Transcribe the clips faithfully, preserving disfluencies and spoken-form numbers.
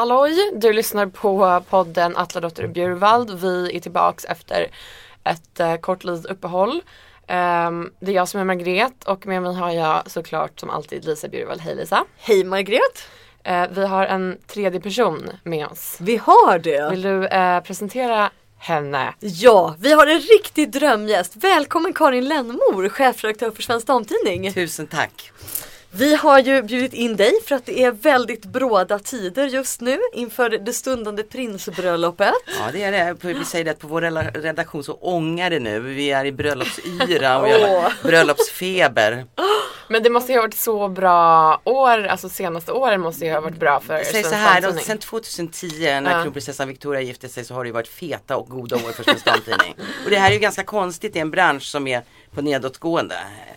Halloj, du lyssnar på podden Atladotter Bjurvald. Vi är tillbaks efter ett uh, kort litet uppehåll. Um, det är jag som är Margret och med mig har jag såklart som alltid Lisa Bjurvald. Hej Lisa. Hej Margret. Uh, vi har en tredje person med oss. Vi har det. Vill du uh, presentera henne? Ja, vi har en riktig drömgäst. Välkommen Karin Lennmor, chefredaktör för Svensk Damtidning. Tusen tack. Vi har ju bjudit in dig för att det är väldigt bråda tider just nu inför det stundande prinsbröllopet. Ja, det är det. Vi säger det att på vår redaktion så ångar det nu. Vi är i bröllopsyra och vi har bröllopsfeber. Men det måste ju ha varit så bra år, alltså senaste åren måste ju ha varit bra för Säg så här, då, sen tjugohundratio när ja. kronprinsessan Victoria gifte sig så har det ju varit feta och goda år för Svensk Damtidning. Och det här är ju ganska konstigt i en bransch som är på nedåtgående.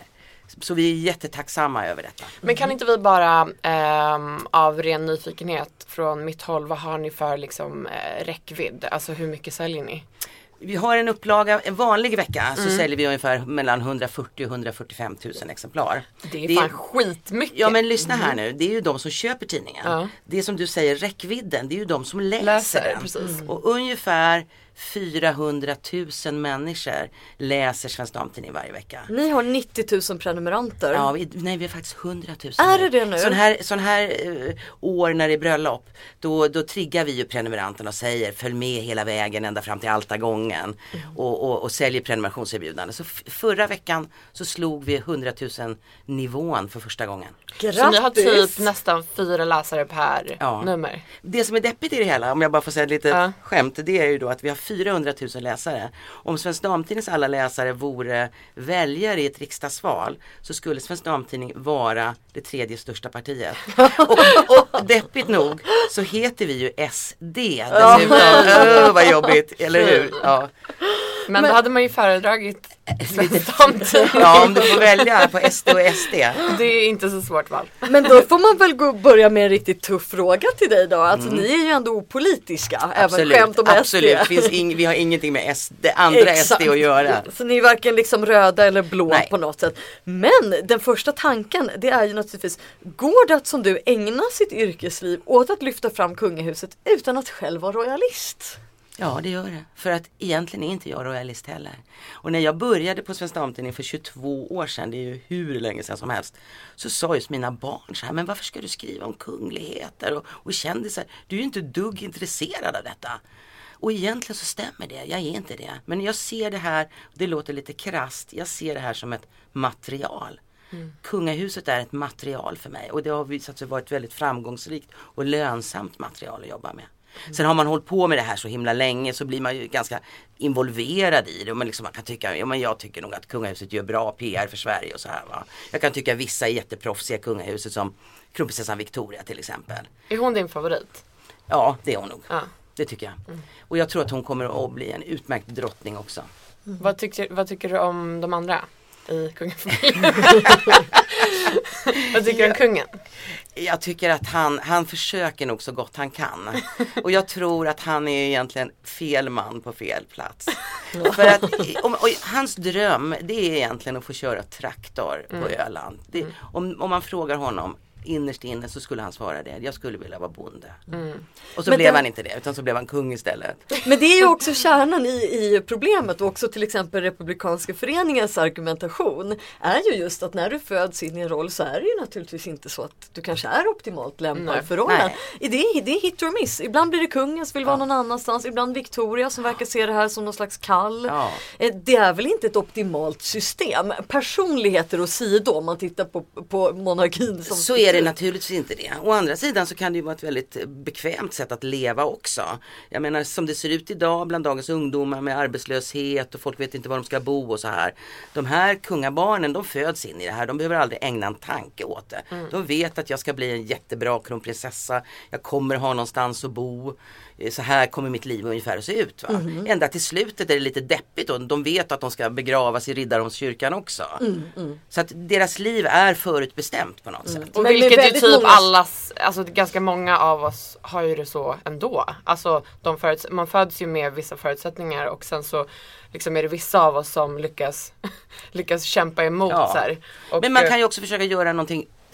Så vi är jättetacksamma över detta. Men kan inte vi bara ähm, av ren nyfikenhet från mitt håll, vad har ni för liksom, äh, räckvidd? Alltså hur mycket säljer ni? Vi har en upplaga, en vanlig vecka mm. så säljer vi ungefär mellan hundrafyrtio och hundrafyrtiofem tusen exemplar. Det är fan det är, skitmycket. Ja men lyssna här nu, det är ju de som köper tidningen. Ja. Det som du säger, räckvidden, det är ju de som läser, läser den. Precis. Mm. Och ungefär fyrahundratusen människor läser Svensk Damtidning varje vecka. Ni har nittio tusen prenumeranter. Ja, vi, nej vi har faktiskt hundratusen. Är det det nu? Sån här, sån här uh, år när det är bröllop, då, då triggar vi ju prenumeranterna och säger följ med hela vägen ända fram till Altagången mm. och, och, och säljer prenumerationserbjudande. Så f- förra veckan så slog vi hundratusen nivån för första gången. Grattis. Så ni har typ nästan fyra läsare per ja. nummer. Det som är deppigt i det hela, om jag bara får säga lite ja. skämt, det är ju då att vi har fyrahundratusen läsare. Om Svensk Damtidnings alla läsare vore väljare i ett riksdagsval så skulle Svensk Damtidning vara det tredje största partiet. och, och deppigt nog så heter vi ju S D. Dessutom. Öh, vad jobbigt, eller hur? Ja. Men, Men då hade man ju föredragit Svensk Damtidning. Ja, om du får välja på S D och S D. Det är inte så svårt val. Men då får man väl gå börja med en riktigt tuff fråga till dig då. Alltså mm. ni är ju ändå opolitiska. Absolut, även skämt om absolut. S D. Finns ing, vi har ingenting med S D, andra Exakt. S D att göra. Så ni är varken liksom röda eller blå Nej. på något sätt. Men den första tanken, det är ju naturligtvis, går det att som du ägna sitt yrkesliv åt att lyfta fram kungahuset utan att själv vara royalist? Ja, det gör det. För att egentligen är inte jag royalist heller. Och när jag började på Svensk Damtidning för tjugotvå år sedan, det är ju hur länge sedan som helst, så sa just mina barn så här, men varför ska du skriva om kungligheter och, och kändisar? Du är ju inte dugg intresserad av detta. Och egentligen så stämmer det, jag är inte det. Men jag ser det här, det låter lite krasst, jag ser det här som ett material. Mm. Kungahuset är ett material för mig och det har visat sig vara ett väldigt framgångsrikt och lönsamt material att jobba med. Mm. Sen har man hållit på med det här så himla länge så blir man ju ganska involverad i det och man, liksom, man kan tycka, ja men jag tycker nog att kungahuset gör bra P R för Sverige och så här va. Jag kan tycka att vissa är jätteproffsiga kungahuset som kronprinsessan Victoria till exempel. Är hon din favorit? Ja, det är hon nog. Ja. Det tycker jag. Mm. Och jag tror att hon kommer att bli en utmärkt drottning också. Mm. Vad, tycker, vad tycker du om de andra i kungafamiljen? Vad tycker du om kungen? Jag tycker att han, han försöker nog så gott han kan. Och jag tror att han är egentligen fel man på fel plats. För att om, och hans dröm, det är egentligen att få köra traktor på mm. Öland. Det, mm. om, om man frågar honom innerst inne så skulle han svara det. Jag skulle vilja vara bonde. Mm. Och så men blev det... han inte det, utan så blev han kung istället. Men det är ju också kärnan i, i problemet och också till exempel Republikanska föreningens argumentation är ju just att när du föds in i en roll så är det ju naturligtvis inte så att du kanske är optimalt lämpad Nej. för rollen. Det är, det är hit or miss. Ibland blir det kungen som vill ja. vara någon annanstans. Ibland Victoria som verkar se det här som någon slags kall. Ja. Det är väl inte ett optimalt system. Personligheter och sidor om man tittar på, på monarkin som så är det naturligtvis inte det. Å andra sidan så kan det ju vara ett väldigt bekvämt sätt att leva också. Jag menar som det ser ut idag bland dagens ungdomar med arbetslöshet och folk vet inte var de ska bo och så här. De här kungabarnen, de föds in i det här. De behöver aldrig ägna en tanke åt det. Mm. De vet att jag ska bli en jättebra kronprinsessa. Jag kommer ha någonstans att bo. Så här kommer mitt liv ungefär att se ut. Va? Mm. Ända till slutet är det lite deppigt och de vet att de ska begravas i Riddarholmskyrkan också. Mm. Mm. Så att deras liv är förutbestämt på något mm. sätt. Och vilket ju typ många... allas, alltså ganska många av oss har ju det så ändå. Alltså de föruts- man föds ju med vissa förutsättningar och sen så liksom är det vissa av oss som lyckas, lyckas kämpa emot. Ja. Så här. Och, men man kan ju också försöka göra någonting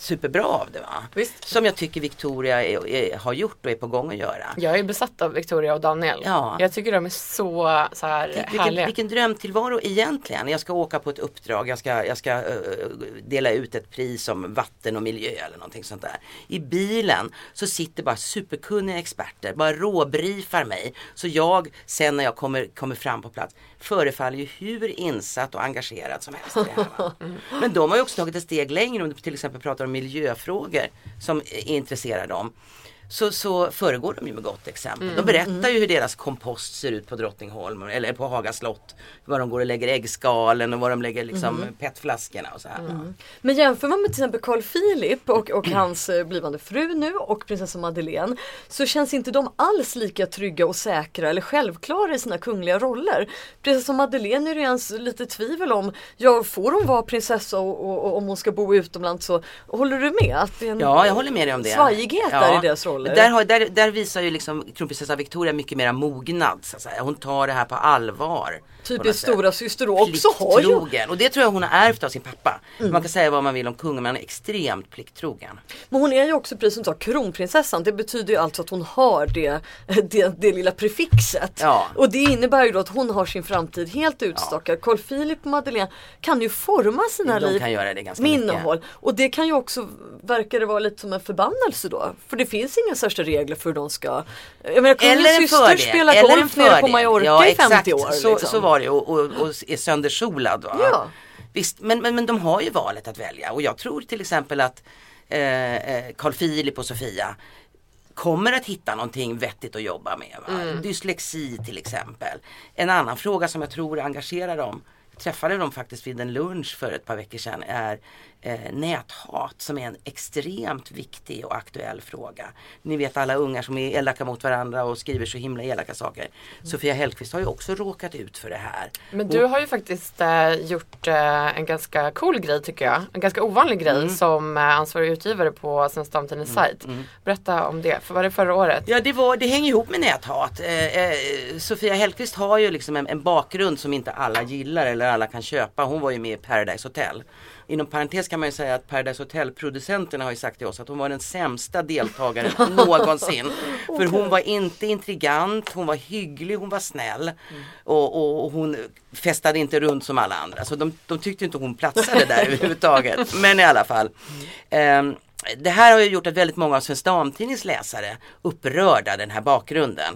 superbra av det, va? Visst. Som jag tycker Victoria är, är, har gjort och är på gång att göra. Jag är besatt av Victoria och Daniel. Ja. Jag tycker de är så, så här vilken, härliga. vilken drömtillvaro egentligen. Jag ska åka på ett uppdrag. Jag ska, jag ska uh, dela ut ett pris om vatten och miljö eller någonting sånt där. I bilen så sitter bara superkunniga experter. Bara råbrifar mig. Så jag sen när jag kommer, kommer fram på plats förefaller ju hur insatt och engagerad som helst. Det här, va? Men de har ju också tagit ett steg längre om du till exempel pratar om miljöfrågor som är intresserade dem. Så, så föregår de ju med gott exempel. Mm, de berättar mm. ju hur deras kompost ser ut på Drottningholm eller på Haga slott. Var de går och lägger äggskalen och var de lägger liksom mm. petflaskorna och så här. Mm. Men jämför man med till exempel Carl Philip och, och hans blivande fru nu och prinsessa Madeleine, så känns inte de alls lika trygga och säkra eller självklara i sina kungliga roller. Prinsessa Madeleine är det ens lite tvivel om, ja, får hon vara prinsessa och, och, och om hon ska bo utomlands, så håller du med? Att det är en ja, jag håller med dig om det. Svajighet ja. där i deras roll. Där, har, där, där visar ju liksom kronprinsessa Victoria mycket mer mognad, så att säga. Hon tar det här på allvar. Typiskt stora syster också har ju. Och det tror jag hon har ärvt av sin pappa. Mm. Man kan säga vad man vill om kungen, men han är extremt plikttrogen. Men hon är ju också, precis som du sa, kronprinsessan. Det betyder ju alltså att hon har det, det, det lilla prefixet. Ja. Och det innebär ju då att hon har sin framtid helt utstockad. Ja. Carl Philip och Madeleine kan ju forma sina De liv kan göra det ganska med mycket. Innehåll. Och det kan ju också, verkar det vara lite som en förbannelse då. För det finns inga särskilda regler för hur de ska. Jag menar, kungens syster spelar golf nere på Mallorca ja, i femtio år. Så, liksom. så var det och, och, och är söndersolad. Va? Ja. Visst, men, men, men de har ju valet att välja. Och jag tror till exempel att eh, Carl Philip och Sofia kommer att hitta någonting vettigt att jobba med. Va? Mm. Dyslexi till exempel. En annan fråga som jag tror engagerar dem, träffade dem faktiskt vid en lunch för ett par veckor sedan, är eh, näthat, som är en extremt viktig och aktuell fråga. Ni vet alla ungar som är elaka mot varandra och skriver så himla elaka saker. Mm. Sofia Hellqvist har ju också råkat ut för det här. Men du och, har ju faktiskt eh, gjort eh, en ganska cool grej, tycker jag. En ganska ovanlig grej mm. som eh, ansvarig utgivare på Svenska Damertidningens mm. sajt. Mm. Berätta om det, för var det förra året? Ja, det, var, det hänger ihop med näthat. Eh, eh, Sofia Hellqvist har ju liksom en, en bakgrund som inte alla gillar eller alla kan köpa. Hon var ju med i Paradise Hotel. Inom parentes kan man ju säga att Paradise Hotel-producenterna har ju sagt till oss att hon var den sämsta deltagaren någonsin. Okay. För hon var inte intrigant, hon var hygglig, hon var snäll. Mm. Och, och, och hon festade inte runt som alla andra. Så de, de tyckte inte hon platsade där överhuvudtaget. Men i alla fall. Mm. Um, det här har ju gjort att väldigt många av Svenska Damertidningens läsare upprörda den här bakgrunden.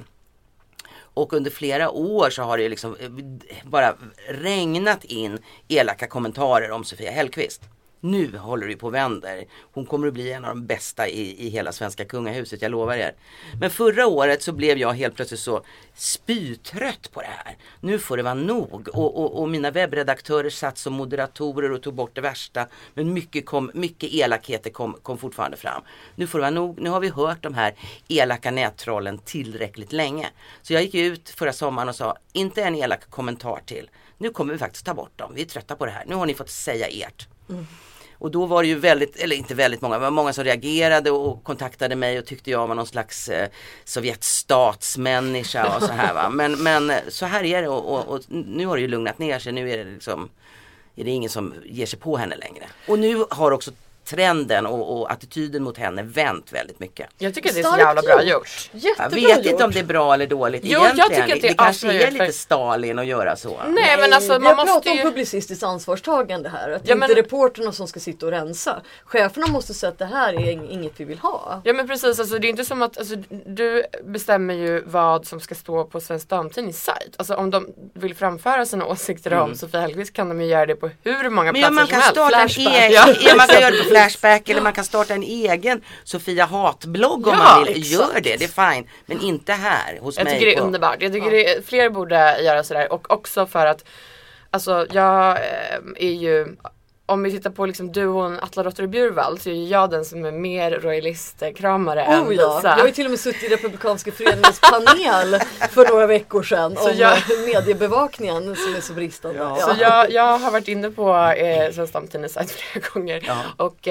Och under flera år så har det liksom bara regnat in elaka kommentarer om Sofia Hellqvist. Nu håller det på och vänder. Hon kommer att bli en av de bästa i, i hela svenska kungahuset, jag lovar er. Men förra året så blev jag helt plötsligt så spytrött på det här. Nu får det vara nog. Och, och, och mina webbredaktörer satt som moderatorer och tog bort det värsta. Men mycket, kom, mycket elakheter kom, kom fortfarande fram. Nu får det vara nog. Nu har vi hört de här elaka nättrollen tillräckligt länge. Så jag gick ut förra sommaren och sa, inte en elak kommentar till. Nu kommer vi faktiskt ta bort dem. Vi är trötta på det här. Nu har ni fått säga ert. Mm. Och då var det ju väldigt, eller inte väldigt många, det var många som reagerade och kontaktade mig och tyckte jag var någon slags eh, sovjetstatsmänniska och så här, va. Men, men så här är det och, och, och nu har det ju lugnat ner sig. Nu är det liksom, är det ingen som ger sig på henne längre. Och nu har också trenden och, och attityden mot henne vänt väldigt mycket. Jag tycker det är så jävla bra gjort. Jag vet gjort. inte om det är bra eller dåligt jo, egentligen. Jag tycker att det, det kanske är lite för... Stalin att göra så. Nej, Nej men alltså man måste pratar ju... om publicistiskt ansvarstagande här. Att ja, inte men... reporterna som ska sitta och rensa. Cheferna måste säga att det här är inget vi vill ha. Ja men precis, alltså, det är inte som att alltså, du bestämmer ju vad som ska stå på Svenska Damertidningens sajt. Alltså om de vill framföra sina åsikter mm. om Sofia Hellqvist kan de ju göra det på hur många men platser ja, man som kan helst. Starta en egen, ja, man kan göra det på Flashback eller man kan starta en egen Sofia Hatblogg om ja, man vill. Exakt. Gör det, det är fine. Men inte här hos jag mig. Jag tycker det är på... underbart. Jag tycker ja. det, fler borde göra sådär. Och också för att alltså jag äh, är ju om vi tittar på liksom duon Atla Dotter Bjurvald så är jag den som är mer royalistkramare oh, än ja. Lisa. Jag har ju till och med suttit i Republikanska föreningens panel för några veckor sedan så om jag... mediebevakningen som är så bristande. Ja. Ja. Så jag, jag har varit inne på eh, Svenska Damertidningens sajt flera gånger. Ja. Och eh,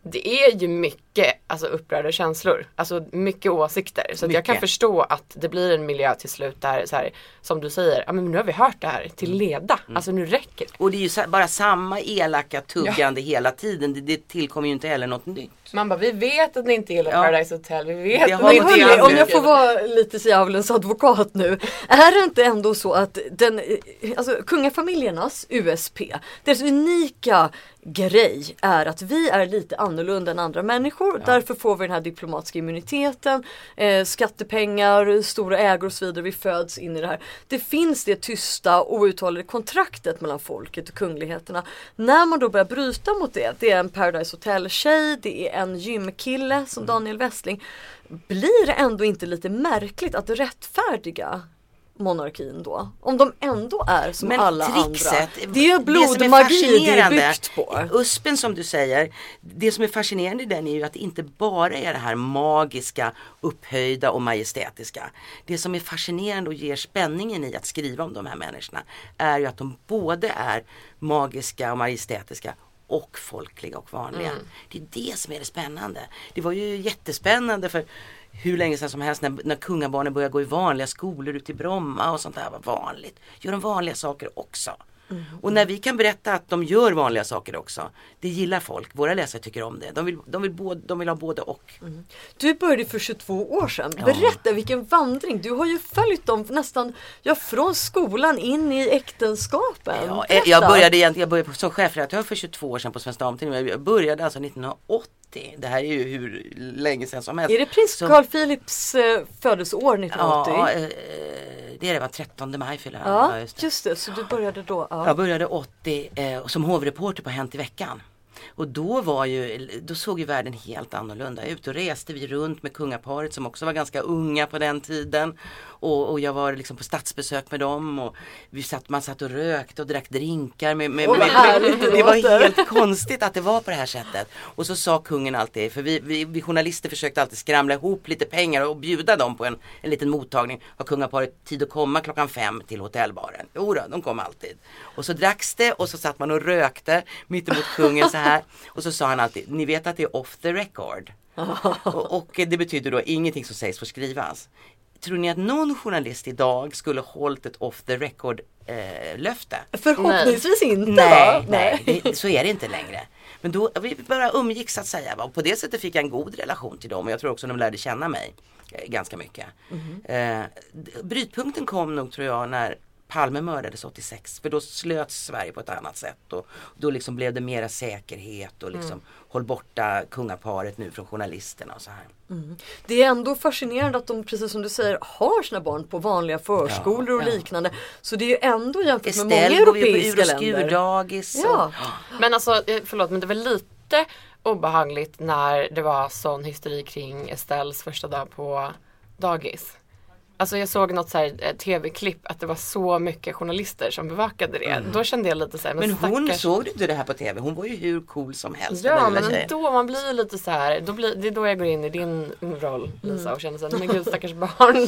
det är ju mycket alltså, upprörda känslor. Alltså mycket åsikter. Så att jag kan förstå att det blir en miljö till slut där, så här, som du säger, ja men nu har vi hört det här till leda. Mm. Alltså nu räcker det. Och det är ju sa- bara samma elaka tuggande ja. hela tiden. Det, det tillkommer ju inte heller något nytt. Man bara, vi vet att ni inte gillar ja. Paradise Hotel. Vi vet det att ni inte gillar. Om jag får vara lite djävulens advokat nu. Är det inte ändå så att den, alltså kungafamiljernas U S P, deras unika grej är att vi är lite annorlunda än andra människor. Ja. Därför får vi den här diplomatiska immuniteten, eh, skattepengar, stora ägor och så vidare. Vi föds in i det här. Det finns det tysta och outtalade kontraktet mellan folket och kungligheterna. När man då börjar bryta mot det, det är en Paradise Hotel-tjej, det är en gymkille som Daniel Westling. Blir det ändå inte lite märkligt att rättfärdiga monarkin då? Om de ändå är som men alla trixet, andra. Det är blodmagi det är byggt på. Uspen som du säger, det som är fascinerande i den är ju att det inte bara är det här magiska, upphöjda och majestätiska. Det som är fascinerande och ger spänningen i att skriva om de här människorna är ju att de både är magiska och majestätiska och folkliga och vanliga. Mm. Det är det som är det spännande. Det var ju jättespännande för hur länge sedan som helst när, när kungabarnen började gå i vanliga skolor ute i Bromma och sånt där var vanligt. Gör de vanliga saker också. Mm. Och när vi kan berätta att de gör vanliga saker också, det gillar folk. Våra läsare tycker om det. De vill, de vill, både, de vill ha både och. Mm. Du började för tjugotvå år sedan. Berätta ja. vilken vandring. Du har ju följt dem nästan ja, från skolan in i äktenskapen. Ja, jag började egentligen jag började som chefredaktör för tjugotvå år sedan på Svenska Damtidningen. Jag började alltså nittonhundraåttio. Det här är ju hur länge sedan som helst. Är det prins Carl så... Philips eh, födelseår nittonhundraåttio? Ja, eh, det är det var trettonde maj fyller han. Ja, just det. just det. Så du började då? Ja. Jag började åttio eh, som hovreporter på Hänt i veckan. Och då var ju, då såg ju världen helt annorlunda ut. Då reste vi runt med kungaparet som också var ganska unga på den tiden. Och, och jag var liksom på statsbesök med dem. Och vi satt, man satt och rökte och drack drinkar. Med, med, oh, med, med, med, det var helt konstigt att det var på det här sättet. Och så sa kungen alltid, för vi, vi, vi journalister försökte alltid skramla ihop lite pengar och bjuda dem på en, en liten mottagning. Har kungaparet tid att komma klockan fem till hotellbaren? Jo då, de kom alltid. Och så dracks det och så satt man och rökte mittemot kungen så här. Och så sa han alltid, ni vet att det är off the record. och, och det betyder då ingenting som sägs får skrivas. Tror ni att någon journalist idag skulle hållit ett off the record eh, löfte? Förhoppningsvis nej. inte. Nej, va? nej det, så är det inte längre. Men då, vi bara umgicks att säga. Va? Och på det sättet fick jag en god relation till dem. Och jag tror också att de lärde känna mig eh, ganska mycket. Mm. Eh, brytpunkten kom nog tror jag när Palme mördades åttiosex. För då slöts Sverige på ett annat sätt. Och då liksom blev det mera säkerhet och liksom mm. håll borta kungaparet nu från journalisterna och så här. Mm. Det är ändå fascinerande att de, precis som du säger, har sina barn på vanliga förskolor ja, och ja. liknande. Så det är ju ändå jämfört Estelle med många europeiska länder. Dagis ja. och... Men alltså, förlåt, men det var lite obehagligt när det var sån hysteri kring Estelles första dag på dagis. Alltså jag såg något så här tv-klipp att det var så mycket journalister som bevakade det. Mm. Då kände jag lite så här, men, men hon stackars... såg du inte det här på tv? Hon var ju hur cool som helst. Ja, men då man blir lite så här, då blir, det är då jag går in i din roll Lisa mm. och känner så här, men gud stackars barn.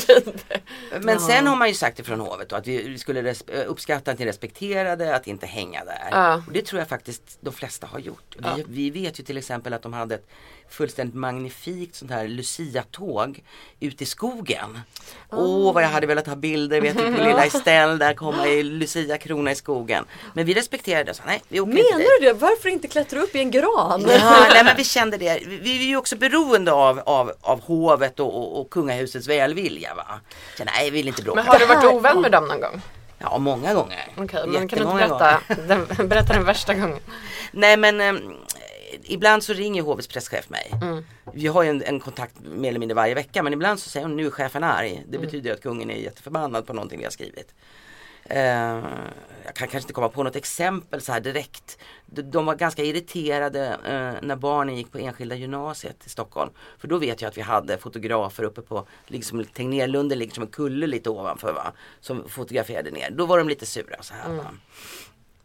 Men ja. sen har man ju sagt ifrån hovet då, att vi skulle res- uppskatta att ni respekterade, att inte hänga där. Ja. Och det tror jag faktiskt de flesta har gjort. Vi, ja. vi vet ju till exempel att de hade ett fullständigt magnifikt sånt här Lucia-tåg ute i skogen. Åh, oh. oh, vad jag hade velat ha bilder, vet du, på lilla Estelle där komma i Lucia-krona i skogen. Men vi respekterade så, nej, vi åker Menar inte dit. du det? Varför inte klättra upp i en gran? Ja, nej, men vi kände det. Vi, vi är ju också beroende av, av, av hovet och, och, och kungahusets välvilja, va? Så, nej, vi vill inte bråka. Men har du varit ovän med dem någon gång? Ja, många gånger. Okej, okay, men kan du inte berätta den, berätta den värsta gången? Nej, men... Eh, ibland så ringer hovets presschef mig. Mm. Vi har ju en, en kontakt mer eller mindre varje vecka. Men ibland så säger hon, nu är chefen arg. Det mm. betyder att kungen är jätteförbannad på någonting vi har skrivit. Uh, jag kan kanske inte komma på något exempel så här direkt. De, de var ganska irriterade uh, när barnen gick på enskilda gymnasiet i Stockholm. För då vet jag att vi hade fotografer uppe på, liksom Tegnérlunden ligger som en kulle lite ovanför, va? Som fotograferade ner. Då var de lite sura så här. Mm.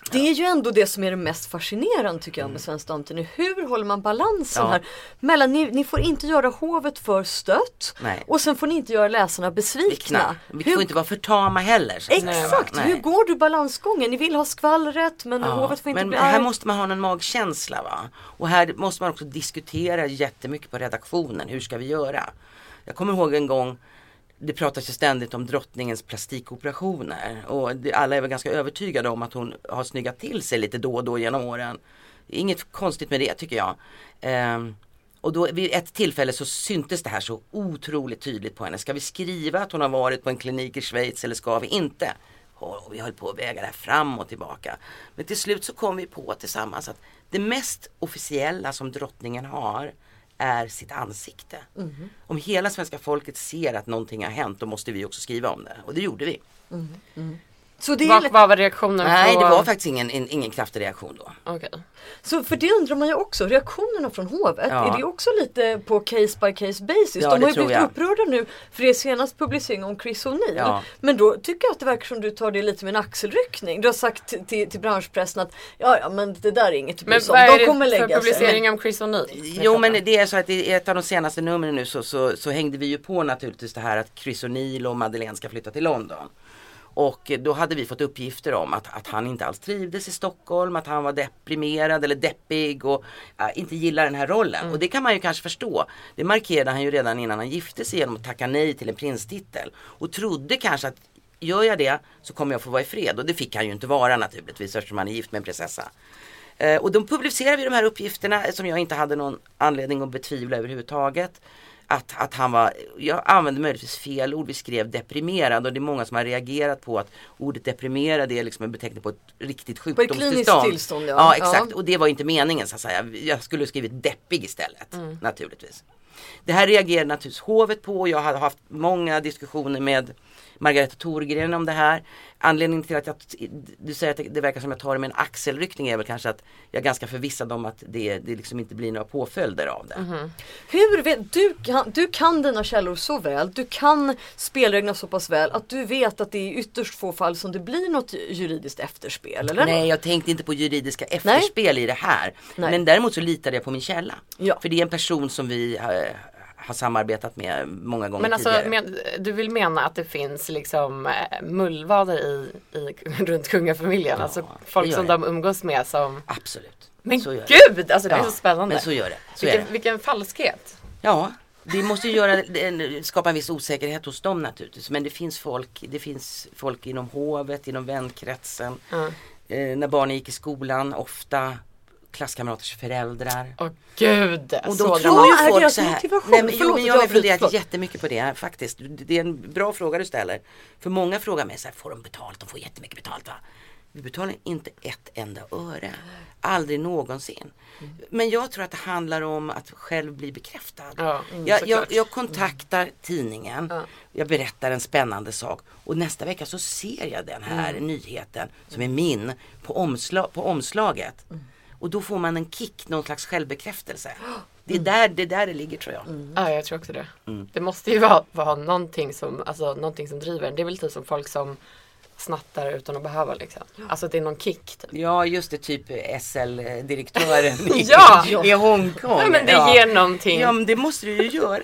Och det är ju ändå det som är det mest fascinerande tycker jag med Svensk Damtidning. Hur håller man balansen Ja. här? Mellan, ni, ni får inte göra hovet för stött. Nej. Och sen får ni inte göra läsarna besvikna. Vi Hur, får inte vara för tama heller. Så att säga, va? exakt, Nej. hur går du balansgången? Ni vill ha skvallret men Ja, hovet får inte men bli här argt. måste man ha en magkänsla, va? Och här måste man också diskutera jättemycket på redaktionen. Hur ska vi göra? Jag kommer ihåg en gång, det pratas ju ständigt om drottningens plastikoperationer. Och det, alla är väl ganska övertygade om att hon har snyggat till sig lite då och då genom åren. Inget konstigt med det tycker jag. Ehm, och då vid ett tillfälle så syntes det här så otroligt tydligt på henne. Ska vi skriva att hon har varit på en klinik i Schweiz eller ska vi inte? Och vi höll på att väga det här fram och tillbaka. Men till slut så kom vi på tillsammans att det mest officiella som drottningen har är sitt ansikte. Mm. Om hela svenska folket ser att någonting har hänt, då måste vi också skriva om det. Och det gjorde vi. Mm. Mm. Så det är Vad, vad var reaktionen Nej, på... det var faktiskt ingen, in, ingen kraftig reaktion då. Okay. Så för det undrar man ju också, reaktionerna från hovet, Ja. är det också lite på case by case basis? Ja, De det har ju tror blivit jag. upprörda nu för det senast publicering om Chris O'Neill. Ja. Men då tycker jag att det verkar som du tar det lite med en axelryckning. Du har sagt till, till branschpressen att ja, ja, men det där är inget att bry Men sig vad om. är De kommer det för lägga sig. publicering om Chris O'Neill? Jo, men det är så att i ett av de senaste numren nu så, så, så hängde vi ju på naturligtvis det här att Chris O'Neill och Madeleine ska flytta till London. Och då hade vi fått uppgifter om att, att han inte alls trivdes i Stockholm, att han var deprimerad eller deppig och äh, inte gillar den här rollen. Mm. Och det kan man ju kanske förstå. Det markerade han ju redan innan han gifte sig genom att tacka nej till en prinstitel. Och trodde kanske att gör jag det så kommer jag få vara i fred. Och det fick han ju inte vara naturligtvis eftersom han är gift med en prinsessa. Eh, och de publicerade vi de här uppgifterna som jag inte hade någon anledning att betvivla överhuvudtaget. Att, att han var, jag använde möjligtvis fel ord, vi skrev deprimerad och det är många som har reagerat på att ordet deprimerad är liksom en beteckning på ett riktigt sjukdomstillstånd. På ett kliniskt tillstånd, ja. Ja, exakt. Ja. Och det var inte meningen så att säga. Jag skulle ha skrivit deppig istället, Mm. naturligtvis. Det här reagerade naturligtvis hovet på och jag hade haft många diskussioner med Margareta Thorgren om det här. Anledningen till att jag, du säger att det, det verkar som att jag tar det med en axelryckning är väl kanske att jag är ganska förvissad om att det, det liksom inte blir några påföljder av det. Mm. Hur vet, du, kan, du kan dina källor så väl, du kan spelreglerna så pass väl att du vet att det är ytterst få fall som det blir något juridiskt efterspel, eller? Nej, jag tänkte inte på juridiska efterspel i det här. Nej. Men däremot så litade jag på min källa. Ja. För det är en person som vi äh, har samarbetat med många gånger Men alltså, tidigare. men, du vill mena att det finns liksom eh, mullvader i, i, runt kungafamiljen? Ja, alltså det folk gör som det. de umgås med som... Absolut. Men Så gör det. gud! Alltså det är Ja, så spännande. Men så gör det. Så är vilken, det. vilken falskhet. Ja, det måste ju göra, det skapa en viss osäkerhet hos dem naturligtvis. Men det finns folk, det finns folk inom hovet, inom vänkretsen. Mm. Eh, när barnen gick i skolan, ofta klasskamraters föräldrar. Åh gud! Och så då dramatiskt. tror ju Vad är folk deras så här. motivation? Nej, men, jo, Förlåt men att jag har jag avbryter, funderat förlåt. jättemycket på det här faktiskt. Det är en bra fråga du ställer. För många frågar mig så här, får de betalt? De får jättemycket betalt, va? Vi betalar inte ett enda öre. Aldrig någonsin. Mm. Men jag tror att det handlar om att själv bli bekräftad. Ja, mm, jag, jag, såklart. jag kontaktar tidningen. Ja. Jag berättar en spännande sak. Och nästa vecka så ser jag den här Mm. nyheten som är min på, omsla, på omslaget. Mm. Och då får man en kick, någon slags självbekräftelse. Det är där det, där det ligger tror jag. Mm. Ja, jag tror också det. Mm. Det måste ju vara, vara någonting, som, alltså, någonting som driver en. Det är väl typ som folk som snattar utan att behöva liksom. Alltså det är någon kick typ. Ja, just det, typ S L-direktören i, Ja! i Hongkong. Ja, men det ja. ger någonting. Ja, men det måste du ju göra.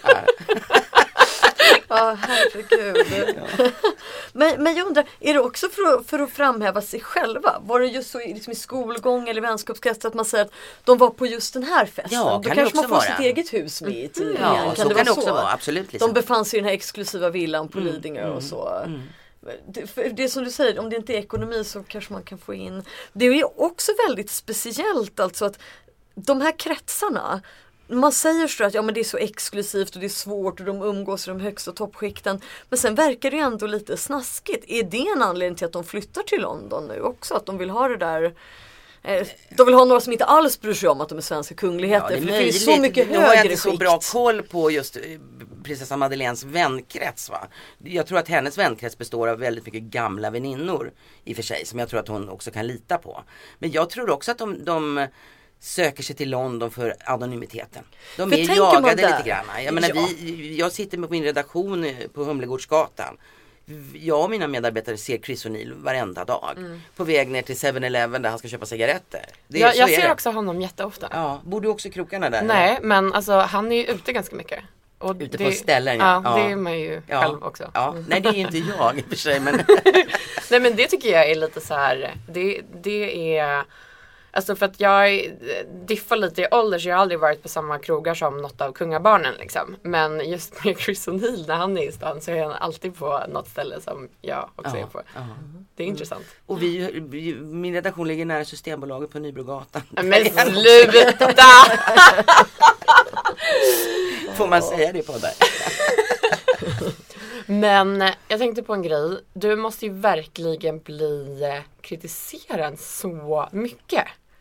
Ja, herregud. men, men jag undrar, är det också för att, för att framhäva sig själva? Var det just så i, liksom i skolgång eller vänskapskrets att man säger att de var på just den här festen? Ja, Då kan det kanske man också får vara. sitt eget hus med i tidningen. Ja, kan så det kan det vara också så? vara, absolut. Liksom. De befann sig i den här exklusiva villan på Mm, Lidingö mm, och så. mm. Det, för det som du säger, om det inte är ekonomi så kanske man kan få in. Det är ju också väldigt speciellt alltså att de här kretsarna, man säger så att ja, men det är så exklusivt och det är svårt och de umgås i de högsta toppskikten. Men sen verkar det ändå lite snaskigt. Är det en anledning till att de flyttar till London nu också? Att de vill ha det där... Eh, de vill ha några som inte alls bryr sig om att de är svenska kungligheter. Ja, det är för det finns så möjligt. mycket Nu har jag högre inte så skikt. bra koll på just eh, prinsessa Madeleines vänkrets, va? Jag tror att hennes vänkrets består av väldigt mycket gamla väninnor i och för sig, som jag tror att hon också kan lita på. Men jag tror också att de, de söker sig till London för anonymiteten. De För är tänker man jagade där- lite grann. Jag menar, Ja. vi, jag sitter med min redaktion på Humlegårdsgatan. Jag och mina medarbetare ser Chris O'Neill varenda dag. Mm. På väg ner till seven eleven där han ska köpa cigaretter. Det är, jag jag är ser det. också honom jätteofta. Ja, bor du också i krokarna där? Nej, men alltså han är ju ute ganska mycket. Och Ute det, på ställen, ja. ja. Ja, det är man ju Ja. själv också. Ja. Nej, det är inte jag i och för sig. Men... Nej, men det tycker jag är lite så här. Det, det är... Alltså för att jag diffar lite i ålder så jag har aldrig varit på samma krogar som något av kungabarnen liksom. Men just med Chris O'Neill när han är i stan så är han alltid på något ställe som jag också Ja, är på. ja. Det är intressant. Och vi, vi, min redaktion ligger nära Systembolaget på Nybrogatan. Men sluta! Får man säga det på där? Men jag tänkte på en grej. Du måste ju verkligen bli kritiserad så mycket.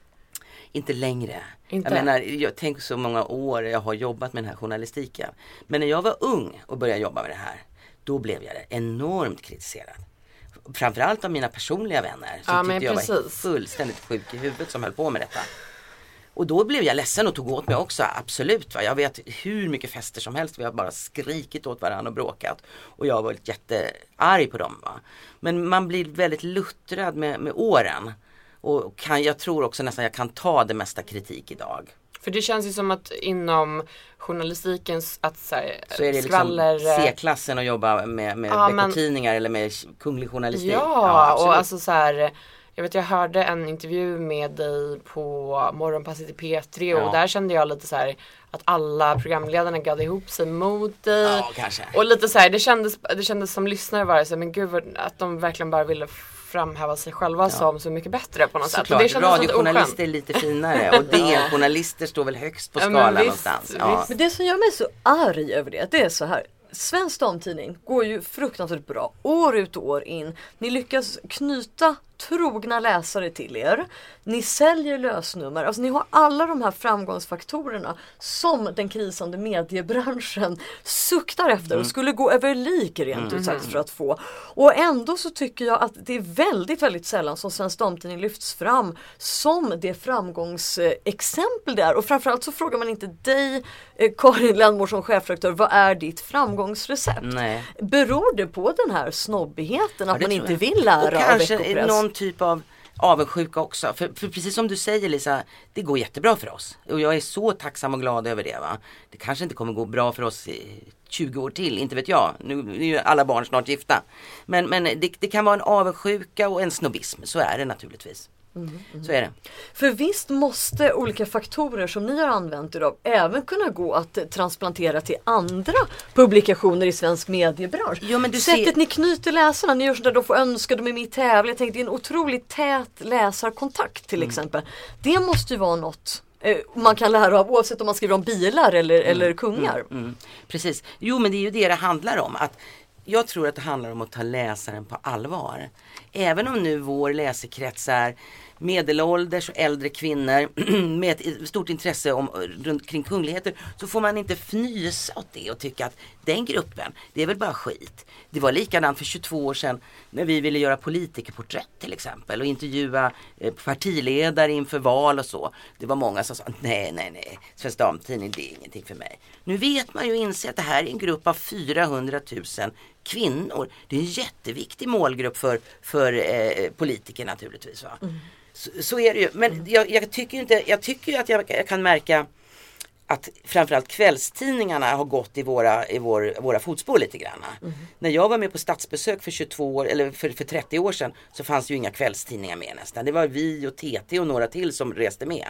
Inte längre. Inte. Jag menar, jag tänker så många år jag har jobbat med den här journalistiken. Men när jag var ung och började jobba med det här, då blev jag enormt kritiserad. Framförallt av mina personliga vänner som Ja, men tyckte jag var precis. fullständigt sjuk i huvudet som höll på med detta. Och då blev jag ledsen och tog åt mig också, absolut. Va? Jag vet hur mycket fester som helst, vi har bara skrikit åt varandra och bråkat. Och jag har varit jättearg på dem. Va? Men man blir väldigt luttrad med, med åren. Och kan, jag tror också nästan jag kan ta det mesta kritik idag. För det känns ju som att inom journalistikens att så, här, Så är det skvaller... liksom C-klassen att jobba med, med Ja, men- veckotidningar eller med kunglig journalistik. Ja, absolut. och alltså så här, jag vet jag hörde en intervju med dig på Morgonpasset i P tre Ja. och där kände jag lite så här att alla programledarna gav ihop sig mot dig. Ja, kanske. Och lite så här, det kändes, det kändes som lyssnare var det så här, men gud vad- att de verkligen bara ville framhäva sig själva som så mycket bättre på något sätt. Och Såklart, det kändes lite radiojournalister oskönt. är lite finare och D-journalister står väl högst på Ja, men skalan visst, någonstans. Ja. visst. Men det som gör mig så arg över det, det är så här. Svensk damtidning går ju fruktansvärt bra år ut och år in. Ni lyckas knyta trogna läsare till er. Ni säljer lösnummer. Alltså ni har alla de här framgångsfaktorerna som den krisande mediebranschen suktar efter och skulle gå över lik rent ut sagt för att få. Och ändå så tycker jag att det är väldigt, väldigt sällan som Svensk Damtidning lyfts fram som det framgångsexempel det är. Och framförallt så frågar man inte dig, eh, Karin Lennmor som chefredaktör, vad är ditt framgångsrecept? Nej. Beror det på den här snobbigheten att det man tror inte jag. vill lära och av kanske veckopress? någon typ av avundsjuka också. För, för precis som du säger Lisa, det går jättebra för oss. Och jag är så tacksam och glad över det. Va? Det kanske inte kommer gå bra för oss i tjugo år till, inte vet jag. Nu är ju alla barn snart gifta. Men, men det, det kan vara en avundsjuka och en snobbism. Så är det naturligtvis. Mm, mm. Så är det. För visst måste olika faktorer som ni har använt er av även kunna gå att eh, transplantera till andra publikationer i svensk mediebransch. Jo, men du Sättet ser- ni knyter läsarna, ni gör sådär, de får önska, de är med i tävling. Jag tänkte, det är en otroligt tät läsarkontakt till exempel. Det måste ju vara något eh, man kan lära av oavsett om man skriver om bilar eller, eller kungar. Mm, precis. Jo, men det är ju det det handlar om. Att jag tror att det handlar om att ta läsaren på allvar. Även om nu vår läsekrets är medelålders och äldre kvinnor med ett stort intresse om, runt kring kungligheter, så får man inte fnysa åt det och tycka att den gruppen, det är väl bara skit. Det var likadant för tjugotvå år sedan när vi ville göra politikerporträtt till exempel och intervjua eh, partiledare inför val och så. Det var många som sa, nej, nej, nej, Svensk Damtidning, det är ingenting för mig. Nu vet man ju inse att det här är en grupp av fyrahundratusen kvinnor. Det är en jätteviktig målgrupp för, för eh, politiker naturligtvis. Va? Mm. Så, så är det ju. Men jag, jag tycker inte, jag tycker ju att jag, jag kan märka att framförallt kvällstidningarna har gått i våra, i vår, våra fotspår lite grann. Mm. När jag var med på statsbesök för tjugotvå år, eller för, för trettio år sedan, så fanns det ju inga kvällstidningar med nästan. Det var vi och T T och några till som reste med.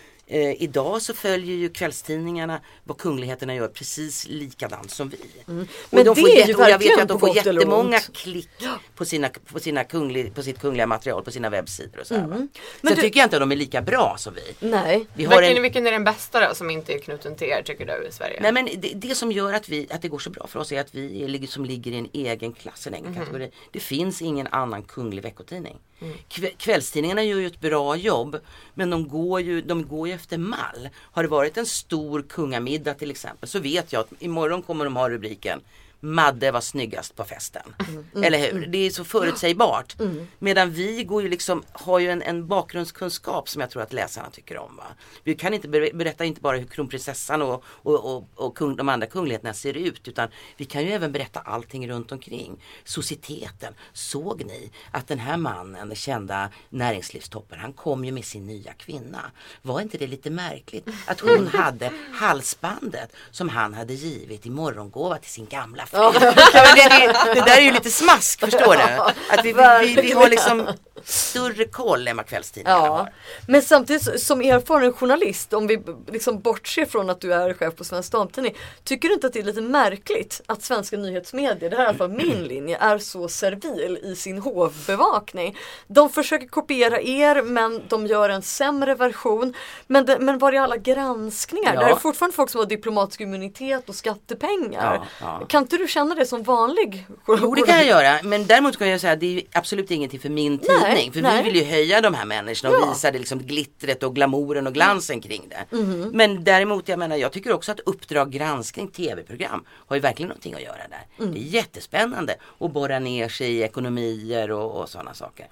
Eh, idag så följer ju kvällstidningarna vad kungligheterna gör precis likadant som vi. Mm. Och Men de det får är jätte, ju och jag vet ju verkligen att de på får gott eller jättemånga ont. klick på, sina, på, sina kunglig, på sitt kungliga material, på sina webbsidor och så här, Mm. va? Men Så du- tycker jag inte att de är lika bra som vi. Nej. Vi har Vilken, en, vilken är den bästa då som inte är knuten till er tycker du i Sverige? nej, men det, det som gör att, vi, att det går så bra för oss är att vi är, ligger- som ligger i en egen klass, en egen Mhm. kategori. Det finns ingen annan kunglig veckotidning. Mm. Kv- Kvällstidningarna gör ju ett bra jobb, men de går ju, de går ju efter mall. Har det varit en stor kungamiddag till exempel, så vet jag att imorgon kommer de ha rubriken Madde var snyggast på festen. Mm. Mm. Eller hur? Det är så förutsägbart. Mm. Medan vi går ju liksom, har ju en, en bakgrundskunskap som jag tror att läsarna tycker om. Va? Vi kan inte berätta inte bara hur kronprinsessan och, och, och, och kung, de andra kungligheterna ser ut, utan vi kan ju även berätta allting runt omkring. Societeten. Såg ni att den här mannen, den kända näringslivstoppen, han kom ju med sin nya kvinna. Var inte det lite märkligt att hon hade halsbandet som han hade givit i morgongåva till sin gamla fru? Ja. det, det, det där är ju lite smask, förstår du? Att vi, vi, vi, vi har liksom större koll än vad kvällstidningarna ja. har. Men samtidigt som erfaren journalist, om vi liksom bortser från att du är chef på Svensk Damtidning, tycker du inte att det är lite märkligt att svenska nyhetsmedier, det här är i alla fall min linje, är så servil i sin hovbevakning? De försöker kopiera er, men de gör en sämre version. Men, det, men var är alla granskningar? Ja. Där är fortfarande folk som har diplomatisk immunitet och skattepengar. Ja, ja. Kan inte du känna det som vanlig journalist? Jo, det kan jag göra. Men däremot kan jag säga att det är absolut ingenting för min tidning. Nej, för nej. Vi vill ju höja de här människorna och ja. visa det liksom glittret och glamouren och glansen mm. kring det. Mm. Men däremot, jag menar, jag tycker också att Uppdrag granskning tv-program har ju verkligen någonting att göra där. Mm. Det är jättespännande att borra ner sig i ekonomier och, och sådana saker.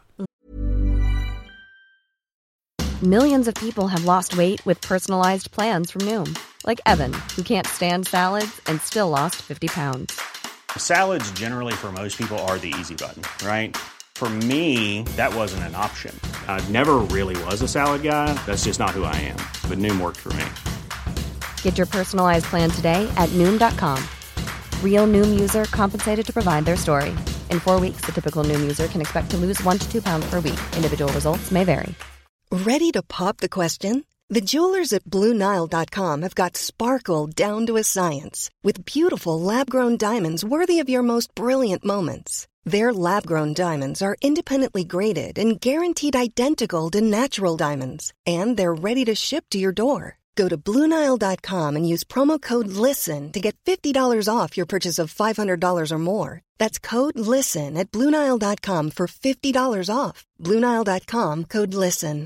Millions of people have lost weight with personalized plans from Noom. Like Evan, who can't stand salads and still lost fifty pounds. Salads generally for most people are the easy button, right? For me, that wasn't an option. I never really was a salad guy. That's just not who I am. But Noom worked for me. Get your personalized plan today at Noom dot com. Real Noom user compensated to provide their story. In four weeks, the typical Noom user can expect to lose one to two pounds per week. Individual results may vary. Ready to pop the question? The jewelers at Blue Nile dot com have got sparkle down to a science with beautiful lab-grown diamonds worthy of your most brilliant moments. Their lab-grown diamonds are independently graded and guaranteed identical to natural diamonds, and they're ready to ship to your door. Go to Blue Nile dot com and use promo code LISTEN to get fifty dollars off your purchase of five hundred dollars or more. That's code LISTEN at Blue Nile dot com for fifty dollars off. Blue Nile dot com, code LISTEN.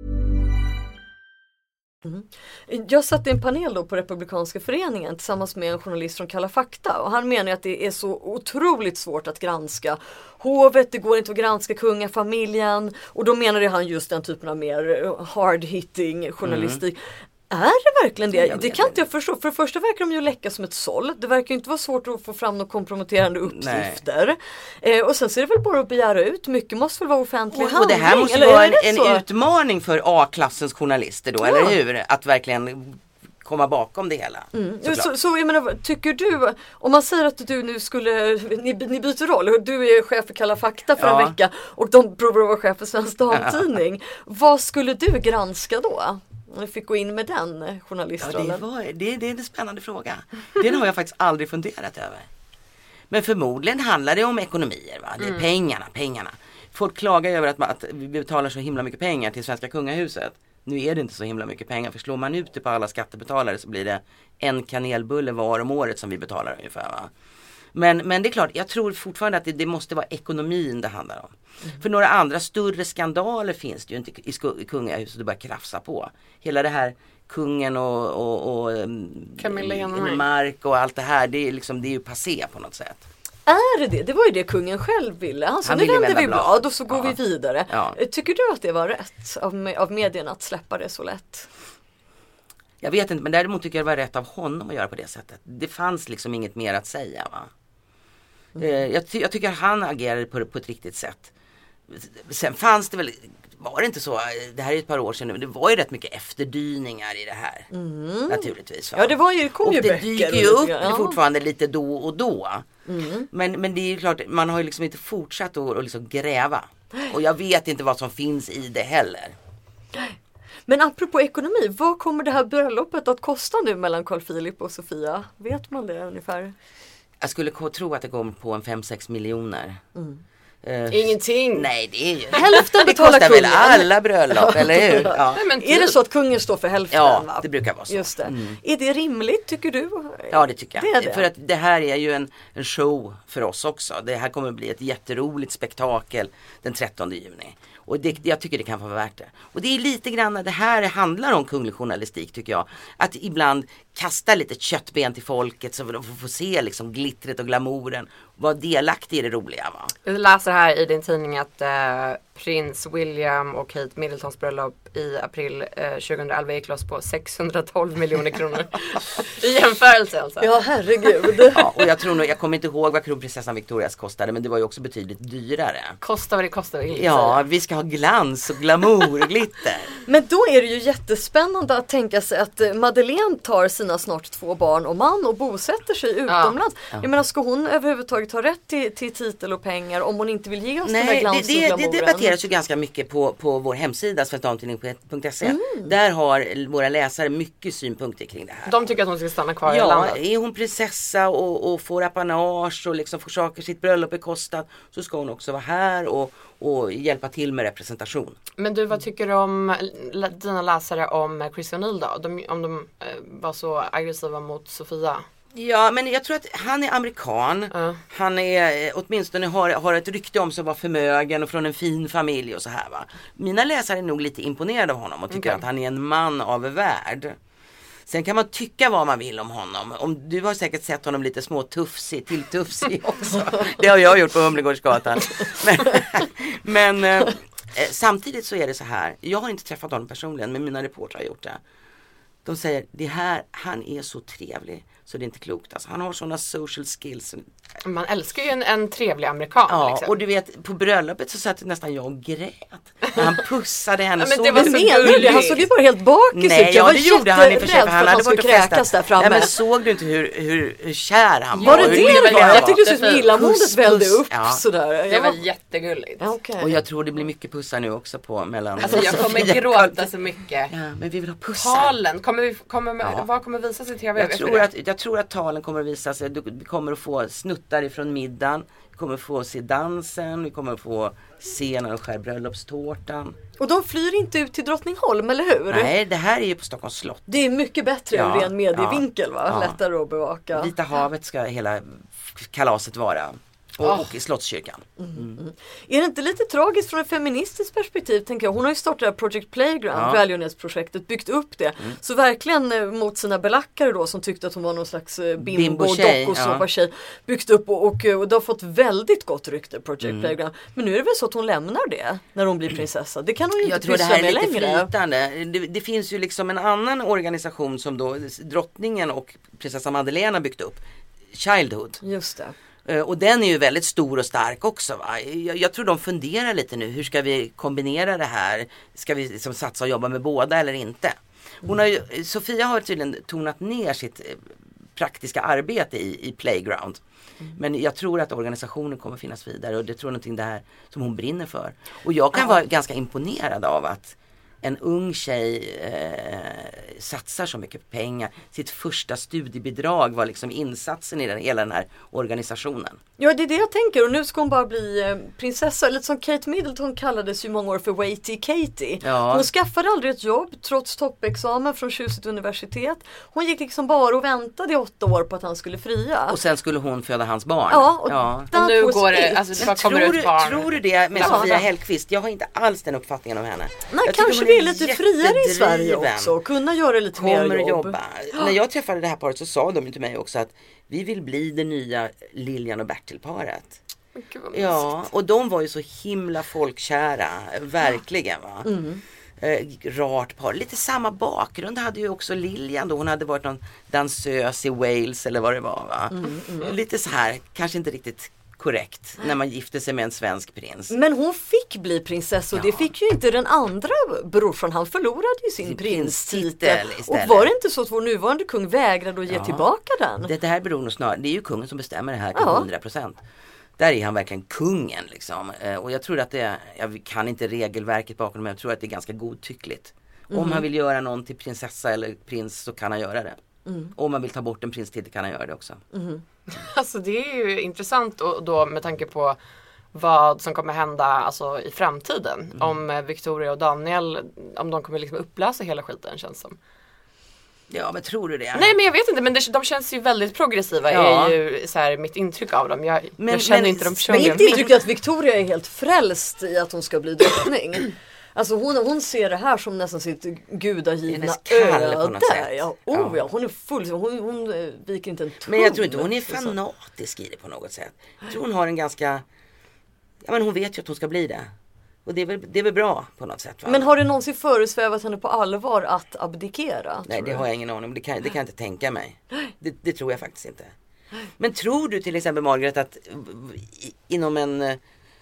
Mm. Jag satt i en panel då på Republikanska föreningen tillsammans med en journalist från Kalla fakta, och han menar att det är så otroligt svårt att granska hovet, det går inte att granska kungafamiljen, och då menar han just den typen av mer hard-hitting journalistik. Mm. Är det verkligen det? Det kan inte jag förstå. För det första verkar de ju läcka som ett såll. Det verkar ju inte vara svårt att få fram några komprometterande uppgifter. Eh, och sen så är det väl bara att begära ut. Mycket måste väl vara offentlig och, handling. Och det här måste vara en, en utmaning för A-klassens journalister då, ja. Eller hur? Att verkligen komma bakom det hela. Mm. Så, så jag menar, tycker du, om man säger att du nu skulle, ni, ni byter roll, och du är chef för Kalla fakta för ja. en vecka och de provar att vara chef för Svensk Damtidning. Ja. Vad skulle du granska då? Om du fick gå in med den journalistrollen. Ja, det, var, det, det är en spännande fråga. Den har jag faktiskt aldrig funderat över. Men förmodligen handlar det om ekonomier. Va? Det är mm. pengarna, pengarna. Folk klagar över att, att vi betalar så himla mycket pengar till svenska kungahuset. Nu är det inte så himla mycket pengar. För slår man ut det på alla skattebetalare så blir det en kanelbulle var om året som vi betalar ungefär. Va? Men, men det är klart, jag tror fortfarande att det, det måste vara ekonomin det handlar om. Mm. För några andra större skandaler finns det ju inte i, i kungahuset att bara krafsa på. Hela det här kungen och, och, och Camilla Mark och allt det här, det är, liksom, det är ju passé på något sätt. Är det det? Det var ju det kungen själv ville. Han sa, nu vänder vi blad och så går ja. vi vidare. Ja. Tycker du att det var rätt av, av medierna att släppa det så lätt? Jag vet inte, men däremot tycker jag det var rätt av honom att göra på det sättet. Det fanns liksom inget mer att säga, va? Mm. Jag, ty- jag tycker att han agerade på, på ett riktigt sätt. Sen fanns det väl, var det inte så, det här är ett par år sedan nu, det var ju rätt mycket efterdyningar i det här. Mm. Naturligtvis. Va? Ja, det var ju, kom och ju det böcker. dyker ju upp ja. fortfarande lite då och då. Mm. Men, men det är ju klart, man har ju liksom inte fortsatt att, att liksom gräva. Och jag vet inte vad som finns i det heller. Men apropå ekonomi, vad kommer det här bröllopet att kosta nu mellan Carl Philip och Sofia? Vet man det ungefär? Jag skulle tro att det kommer på en fem sex miljoner. Mm. Uh, Ingenting. Nej, det är ju hälften betalar det kostar kungen. Väl alla bröllop, eller hur? Ja. Men är det så att kungen står för hälften? Ja, va? det brukar vara så. Just det. Mm. Är det rimligt, tycker du? Ja, det tycker jag. Det är det. För att det här är ju en, en show för oss också. Det här kommer bli ett jätteroligt spektakel den trettonde juni. Och det, jag tycker det kan vara värt det. Och det är lite grann, det här handlar om kunglig journalistik tycker jag. Att ibland kasta lite köttben till folket så de får se liksom glittret och glamouren. Vara delaktig i det roliga, va? Jag läser här i din tidning att eh, prins William och Kate Middletons bröllop i april eh, tjugoelva gick loss på sexhundratolv miljoner kronor. I jämförelse alltså. Ja, herregud. Ja, och jag tror nog, jag kommer inte ihåg vad kronprinsessan Victorias kostade, men det var ju också betydligt dyrare. Kosta vad det kostar. Ja, vi ska ha glans och glamour och glitter. Men då är det ju jättespännande att tänka sig att Madeleine tar sina snart två barn och man och bosätter sig utomlands. Ja. Jag menar, ska hon överhuvudtaget ha rätt till, till titel och pengar om hon inte vill ge oss Nej, den där glans det, det, och glamouren? det debatteras ju ganska mycket på, på vår hemsida svensk damtidning punkt se. Mm. Där har våra läsare mycket synpunkter kring det här. De tycker att hon ska stanna kvar ja, i landet. Ja, är hon prinsessa och, och får apanage och liksom får saker sitt bröllop bekostat, så ska hon också vara här och, och hjälpa till med representation. Men du, vad tycker du om dina läsare om Chris O'Neill då? De, om de eh, var så aggressiva mot Sofia? Ja, men jag tror att han är amerikan. Uh. Han är, åtminstone har, har ett rykte om sig att vara förmögen och från en fin familj och så här, va. Mina läsare är nog lite imponerade av honom och tycker okay. att han är en man av värld. Sen kan man tycka vad man vill om honom. Om, du har säkert sett honom lite små tufsig, till tufsig också. Det har jag gjort på Humlegårdsgatan. Men, men eh, samtidigt så är det så här. Jag har inte träffat honom personligen, men mina reportrar har gjort det. De säger, det här, han är så trevlig så det är inte klokt. Alltså, han har sådana social skills. Man älskar ju en, en trevlig amerikan. Ja, liksom. Och du vet, på bröllopet så satt nästan jag och grät. Han pussade henne. Ja, men så det var så gulligt. Han såg ju bara helt bakis ut. Nej, ja, det gjorde han i och för sig. För han hade varit kräkas där framme. Ja, men såg du inte hur, hur, hur kär han var? Var det det det var? Jag tyckte det så illamåendet vällde upp ja. sådär. Det var jättegulligt. Ja, okay. Och jag tror det blir mycket pussar nu också på mellan. Alltså jag kommer gråta så mycket. Ja, men vi vill ha pussar. Talen, kommer vi, kommer, ja. vad kommer visas i tv? Jag tror, att, jag tror att talen kommer att visas. Vi kommer att få snuttar ifrån middagen. Vi kommer att få se dansen. Vi kommer att få se när de skär bröllopstårtan. Och de flyr inte ut till Drottningholm, eller hur? Nej, det här är ju på Stockholms slott. Det är mycket bättre ja, ur ren medievinkel, va? Ja. Lättare att bevaka. Vita havet ska hela kalaset vara. Och, oh. och i Slottskyrkan. Mm. Mm. Är det inte lite tragiskt från ett feministiskt perspektiv, tänker jag? Hon har ju startat Project Playground, ja. välgörenhetsprojektet, byggt upp det. Mm. Så verkligen mot sina belackare då, som tyckte att hon var någon slags bimbo, dockosåpa-tjej, ja. byggt upp och, och, och det har fått väldigt gott rykte, Project mm. Playground. Men nu är det väl så att hon lämnar det när hon blir prinsessa. Det kan hon ju inte pyssla med längre. Jag tror det här är lite flytande. Det, det finns ju liksom en annan organisation som då drottningen och prinsessa Madeleine har byggt upp. Childhood. Just det. Och den är ju väldigt stor och stark också, va? Jag, jag tror de funderar lite nu. Hur ska vi kombinera det här? Ska vi liksom satsa och jobba med båda eller inte? Hon har ju, Sofia har tydligen tonat ner sitt praktiska arbete i, i Playground. Mm. Men jag tror att organisationen kommer finnas vidare. Och det tror jag är någonting där som hon brinner för. Och jag kan ja. vara ganska imponerad av att en ung tjej eh, satsar så mycket pengar. Sitt första studiebidrag var liksom insatsen i den, hela den här organisationen. Ja, det är det jag tänker. Och nu ska hon bara bli eh, prinsessa. Lite som Kate Middleton kallades ju många år för Waity Katie. Ja. Hon skaffade aldrig ett jobb trots toppexamen från Tjusigt universitet. Hon gick liksom bara och väntade i åtta år på att han skulle fria. Och sen skulle hon föda hans barn. Ja, och, ja. och nu går det, alltså det kommer tror, ut barn. Tror du det med ja. Sofia Hellqvist? Jag har inte alls den uppfattningen om henne. Nej, jag kanske vi är lite friare i Sverige också och kunna göra lite kommer mer jobb. Jobba. Ja. När jag träffade det här paret så sa de till mig också att vi vill bli det nya Lilian och Bertil-paret. Ja, och de var ju så himla folkkära, verkligen, va? Mm. Eh, rart par. Lite samma bakgrund hade ju också Lilian då. Hon hade varit någon dansös i Wales eller vad det var, va? Mm, mm. Lite så här, kanske inte riktigt korrekt när man gifte sig med en svensk prins. Men hon fick bli prinsessa och ja. det fick ju inte den andra brorsan. Han förlorade ju sin, sin prinstitel. Och var det inte så att vår nuvarande kung vägrade att ge ja. tillbaka den? Det, det här beror nog snarare, det är ju kungen som bestämmer det här till hundra ja. procent. Där är han verkligen kungen liksom. Och jag tror att det, jag kan inte regelverket bakom, men jag tror att det är ganska godtyckligt. Mm. Om han vill göra någon till prinsessa eller prins så kan han göra det. Mm. Om man vill ta bort en prinstitel kan han göra det också. Mm. Alltså det är ju intressant och då med tanke på vad som kommer hända alltså, i framtiden. Mm. Om Victoria och Daniel, om de kommer liksom upplösa hela skiten, känns som. Ja, men tror du det? Nej, men jag vet inte, men det, de känns ju väldigt progressiva, ja. är ju så här, mitt intryck av dem. Jag, men, jag känner men, inte dem personligen. Men inte intryck att Victoria är helt frälst i att hon ska bli drottning. Alltså hon, hon ser det här som nästan sitt gudagivna öde. Ja, oh, ja. ja, hon är full, hon, hon viker inte en tum. Men jag tror inte hon är fanatisk i det på något sätt. Jag tror hon har en ganska, ja men hon vet ju att hon ska bli det. Och det är väl, det är väl bra på något sätt. Va? Men har det någonsin föresvävat henne på allvar att abdikera? Nej, det har jag ingen aning om. Det kan, det kan jag inte tänka mig. Det, det tror jag faktiskt inte. Men tror du till exempel, Margaret, att inom en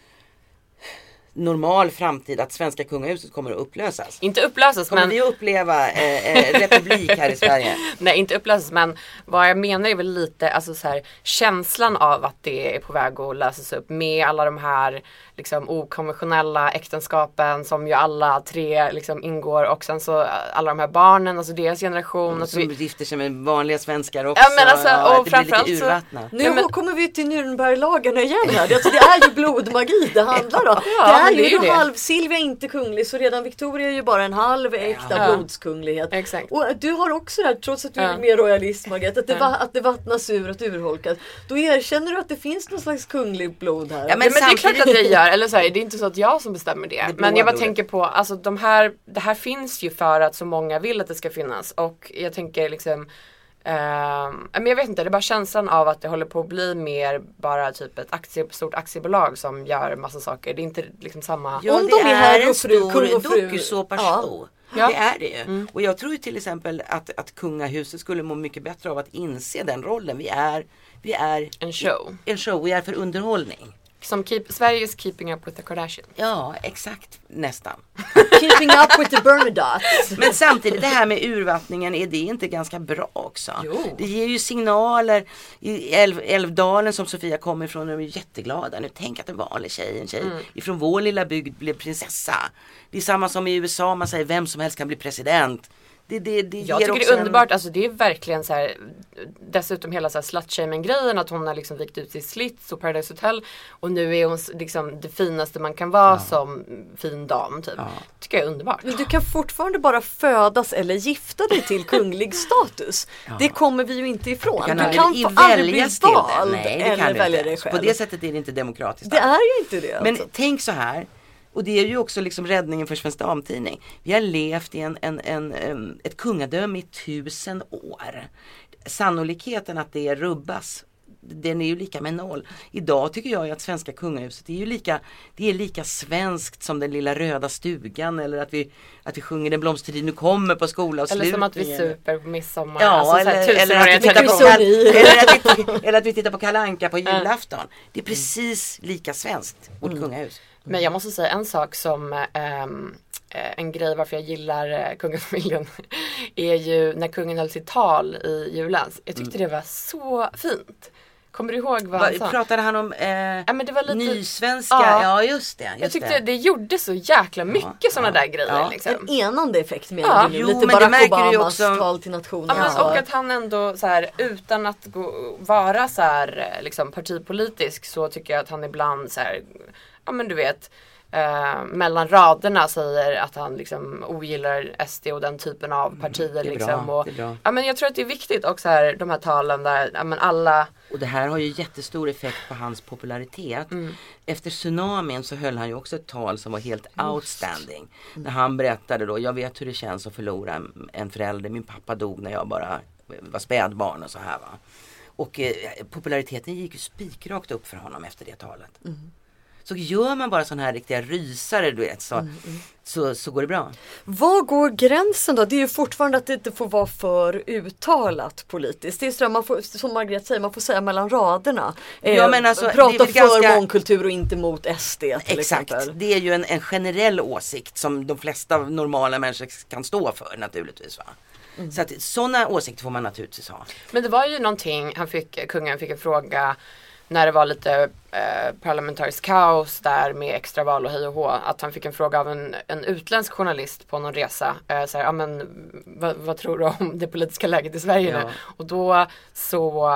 normal framtid att svenska kungahuset kommer att upplösas? Inte upplösas, kommer men... vi att uppleva eh, eh, republik här i Sverige? Nej, inte upplösas, men vad jag menar är väl lite alltså så här, känslan av att det är på väg att lösas upp med alla de här liksom okonventionella äktenskapen som ju alla tre liksom ingår, och sen så alla de här barnen, alltså deras generation. Mm, att som vi... gifter sig med vanliga svenskar också. Ja, men alltså, ja, och det framförallt blir lite urvattnat. Nu ja, men... kommer vi till Nürnberglagarna igen här. Alltså, det är ju blodmagi det handlar om. Ja, det är ju det är en det. halv, Silvia är inte kunglig, så redan Victoria är ju bara en halv äkta ja. blodskunglighet. Exakt. Och du har också det här, trots att du ja. är mer royalist, Margaret, att det, ja. va, att det vattnas ur, att urholkas. Då erkänner du att det finns någon slags kunglig blod här. Ja, men, ja, men samtidigt... det är klart att det gör, eller så här, det är inte så att jag som bestämmer det. det men jag bara blodet. tänker på, alltså de här, det här finns ju för att så många vill att det ska finnas. Och jag tänker liksom, uh, men jag vet inte, det är bara känslan av att det håller på att bli mer bara typ ett aktie, stort aktiebolag som gör massa saker. Det är inte liksom samma... Ja, om det de är, här är en fru, stor dokusåpa-show. Ja. Det är det ju. Mm. Och jag tror ju till exempel att, att kungahuset skulle må mycket bättre av att inse den rollen. Vi är, vi är en show. En show, vi är för underhållning. Som keep, Sveriges Keeping Up with the Kardashians. Ja, exakt. Nästan. Keeping Up with the Bernadottes. Men samtidigt, det här med urvattningen, är det inte ganska bra också? Jo. Det ger ju signaler. I Älv, Älvdalen som Sofia kommer ifrån, de är jätteglada. Nu tänk att en vanlig tjej, en tjej mm. ifrån vår lilla bygd blev prinsessa. Det är samma som i U S A, man säger vem som helst kan bli president. Det, det, det jag tycker det är underbart, en... alltså det är verkligen så här, dessutom hela så här slut-shaming-grejen, att hon har liksom vikt ut sig i Slits och Paradise Hotel, och nu är hon liksom det finaste man kan vara ja. som fin dam typ. Ja. Tycker jag är underbart. Men du kan fortfarande bara födas eller gifta dig till kunglig status. Ja. Det kommer vi ju inte ifrån. Du kan, du aldrig, kan få aldrig bli vald Nej, det eller kan välja inte. dig själv. På det sättet är det inte demokratiskt. Det är ju inte det. Men alltså. tänk så här. Och det är ju också liksom räddningen för Svensk Damtidning. Vi har levt i en, en, en, en, ett kungadöme i tusen år. Sannolikheten att det rubbas, den är ju lika med noll. Idag tycker jag ju att svenska kungahuset är ju lika, det är lika svenskt som den lilla röda stugan, eller att vi, att vi sjunger Den blomstertid nu kommer på skolavslutningen. Eller som att vi super på midsommar. Ja, alltså, eller, eller, att vi tittar på, eller, att vi, eller att vi tittar på Kalle Anka på julafton. Det är precis lika svenskt, vårt mm. kungahus. Men jag måste säga en sak som ähm, en grej varför jag gillar äh, kungafamiljen är ju när kungen höll sitt tal i julen. Jag tyckte mm. det var så fint. Kommer du ihåg vad Va, han sa? Pratade han om eh, ja, men det var lite... nysvenska? Ja, ja just det. Just jag tyckte det. det gjorde så jäkla mycket ja, sådana ja, där grejer. Ja. Liksom. En enande effekt menar ja. du nu. Jo, lite Barack Obamas också... tal till nationen. Ja, men, och att han ändå så här, utan att gå, vara så här, liksom, partipolitisk, så tycker jag att han ibland så här, ja men du vet, Uh, mellan raderna säger att han liksom ogillar S D och den typen av partier. Mm, liksom. Och, ja, men jag tror att det är viktigt också här, de här talen där ja, men alla... Och det här har ju jättestor effekt på hans popularitet. Mm. Efter tsunamin så höll han ju också ett tal som var helt outstanding. Mm. När han berättade då, jag vet hur det känns att förlora en, en förälder. Min pappa dog när jag bara var spädbarn och så här va. Och eh, populariteten gick ju spikrakt upp för honom efter det talet. Mm. Så gör man bara sån här riktiga rysare, du vet, så, mm, mm. så, så går det bra. Var går gränsen då? Det är ju fortfarande att det inte får vara för uttalat politiskt. Det är så man får, som Margaret säger, man får säga mellan raderna. Eh, ja, men alltså, prata för ganska... mångkultur och inte mot S D till Exakt, exempel. Det är ju en, en generell åsikt som de flesta normala människor kan stå för naturligtvis va. Mm. Så att sådana åsikter får man naturligtvis ha. Men det var ju någonting, han fick, kungen fick en fråga när det var lite eh, parlamentarisk kaos där med extraval och hej och hå, att han fick en fråga av en, en utländsk journalist på någon resa. Eh, så här, ja, men, vad, vad tror du om det politiska läget i Sverige ja. nu? Och då så,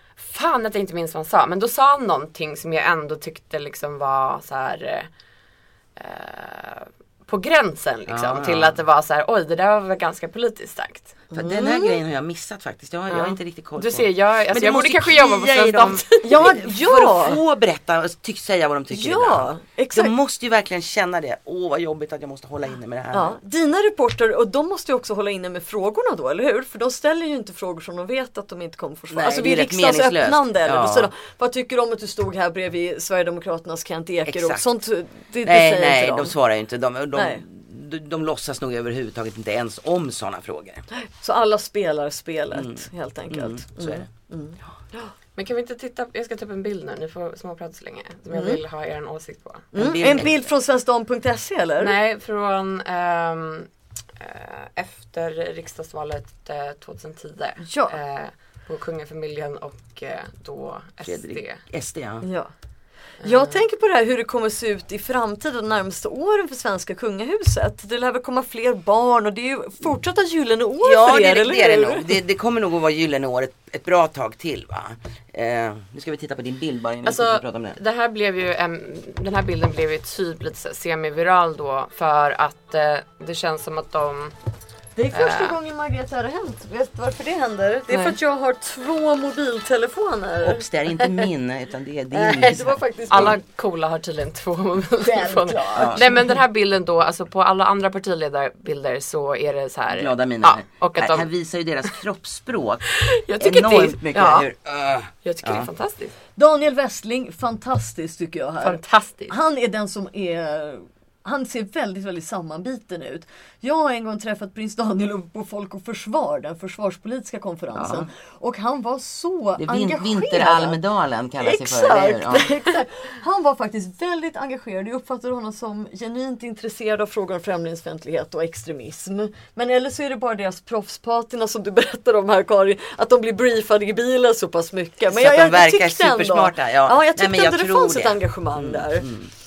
fan att jag inte minns vad han sa, men då sa han någonting som jag ändå tyckte liksom var så här... Eh, på gränsen liksom, ja, ja. till att det var så här, oj det där var väl ganska politiskt sagt. För den här grejen har jag missat faktiskt. Jag har, jag har inte riktigt koll på. Du ser, jag, alltså, det jag borde måste kanske jobba på klia i Svensk dem. Ja, För ja. att få berätta och tyck, säga vad de tycker Ja, ibland. exakt. De måste ju verkligen känna det. Åh, vad jobbigt att jag måste hålla inne med det här. Ja, dina reporter, och de måste ju också hålla inne med frågorna då, eller hur? För de ställer ju inte frågor som de vet att de inte kommer få svar. Nej, Alltså det vid är rätt riksdagsöppnande eller meningslöst. så Ja. då, vad tycker du om att du stod här bredvid Sverigedemokraternas Kent Ekeroth? Exakt. Sånt, det, det Nej, säger nej, inte de svarar ju inte. De, de, Nej. de, de låtsas nog överhuvudtaget inte ens om sådana frågor. Så alla spelar spelet helt enkelt. Mm, så är det. Men kan vi inte titta, jag ska ta upp en bild nu, ni får småprata så länge. Som jag vill ha er åsikt på. Mm. bild. En bild från svenskdam punkt se eller? Nej, från ehm, eh, efter riksdagsvalet eh, tjugohundratio. Ja. Eh, på kungafamiljen och eh, då S D. Fredrik. S D, ja. Ja. Jag tänker på det här hur det kommer se ut i framtiden de närmaste åren för svenska kungahuset. Det lär väl komma fler barn och det är ju fortsatta gyllene år Ja, för det, er, det, eller det är hur? det nog. Det, det kommer nog att vara gyllene år ett, ett bra tag till, va? Eh, nu ska vi titta på din bild bara innan vi Alltså, pratar om det. det här blev ju en, den här bilden blev ju typ lite semi-viral då för att eh, det känns som att de Det är första Äh. gången Margret har hänt. Vet du varför det händer? Det är Nej. för att jag har två mobiltelefoner. Ops, det är inte min utan det är din. Nej, det var faktiskt alla coola har tydligen två mobiltelefoner. Självklart. Nej, men den här bilden då, alltså på alla andra partiledarbilder så är det så här. Glada miner. Ja, och att här, här de, visar ju deras kroppsspråk jag tycker det enormt är, mycket. ja, Hur, uh, jag tycker det Ja. är fantastiskt. Daniel Westling, fantastiskt tycker jag här. Fantastiskt. Han är den som är... Han ser väldigt, väldigt sammanbiten ut. Jag har en gång träffat prins Daniel på Folk och Försvar, den försvarspolitiska konferensen. Och han var så det är vin- engagerad. Vinteralmedalen kallas det för. eller hur? Exakt, Ja. exakt. Han var faktiskt väldigt engagerad. Jag uppfattade honom som genuint intresserad av frågor om främlingsfientlighet och extremism. Men eller så är det bara deras proffspatina som du berättar om här, Karin, att de blir briefade i bilen så pass mycket. Men Så att de verkar tyckte ändå- supersmarta, ja. Ja, jag Nej, tyckte men jag ändå det tror fanns ett det. engagemang där.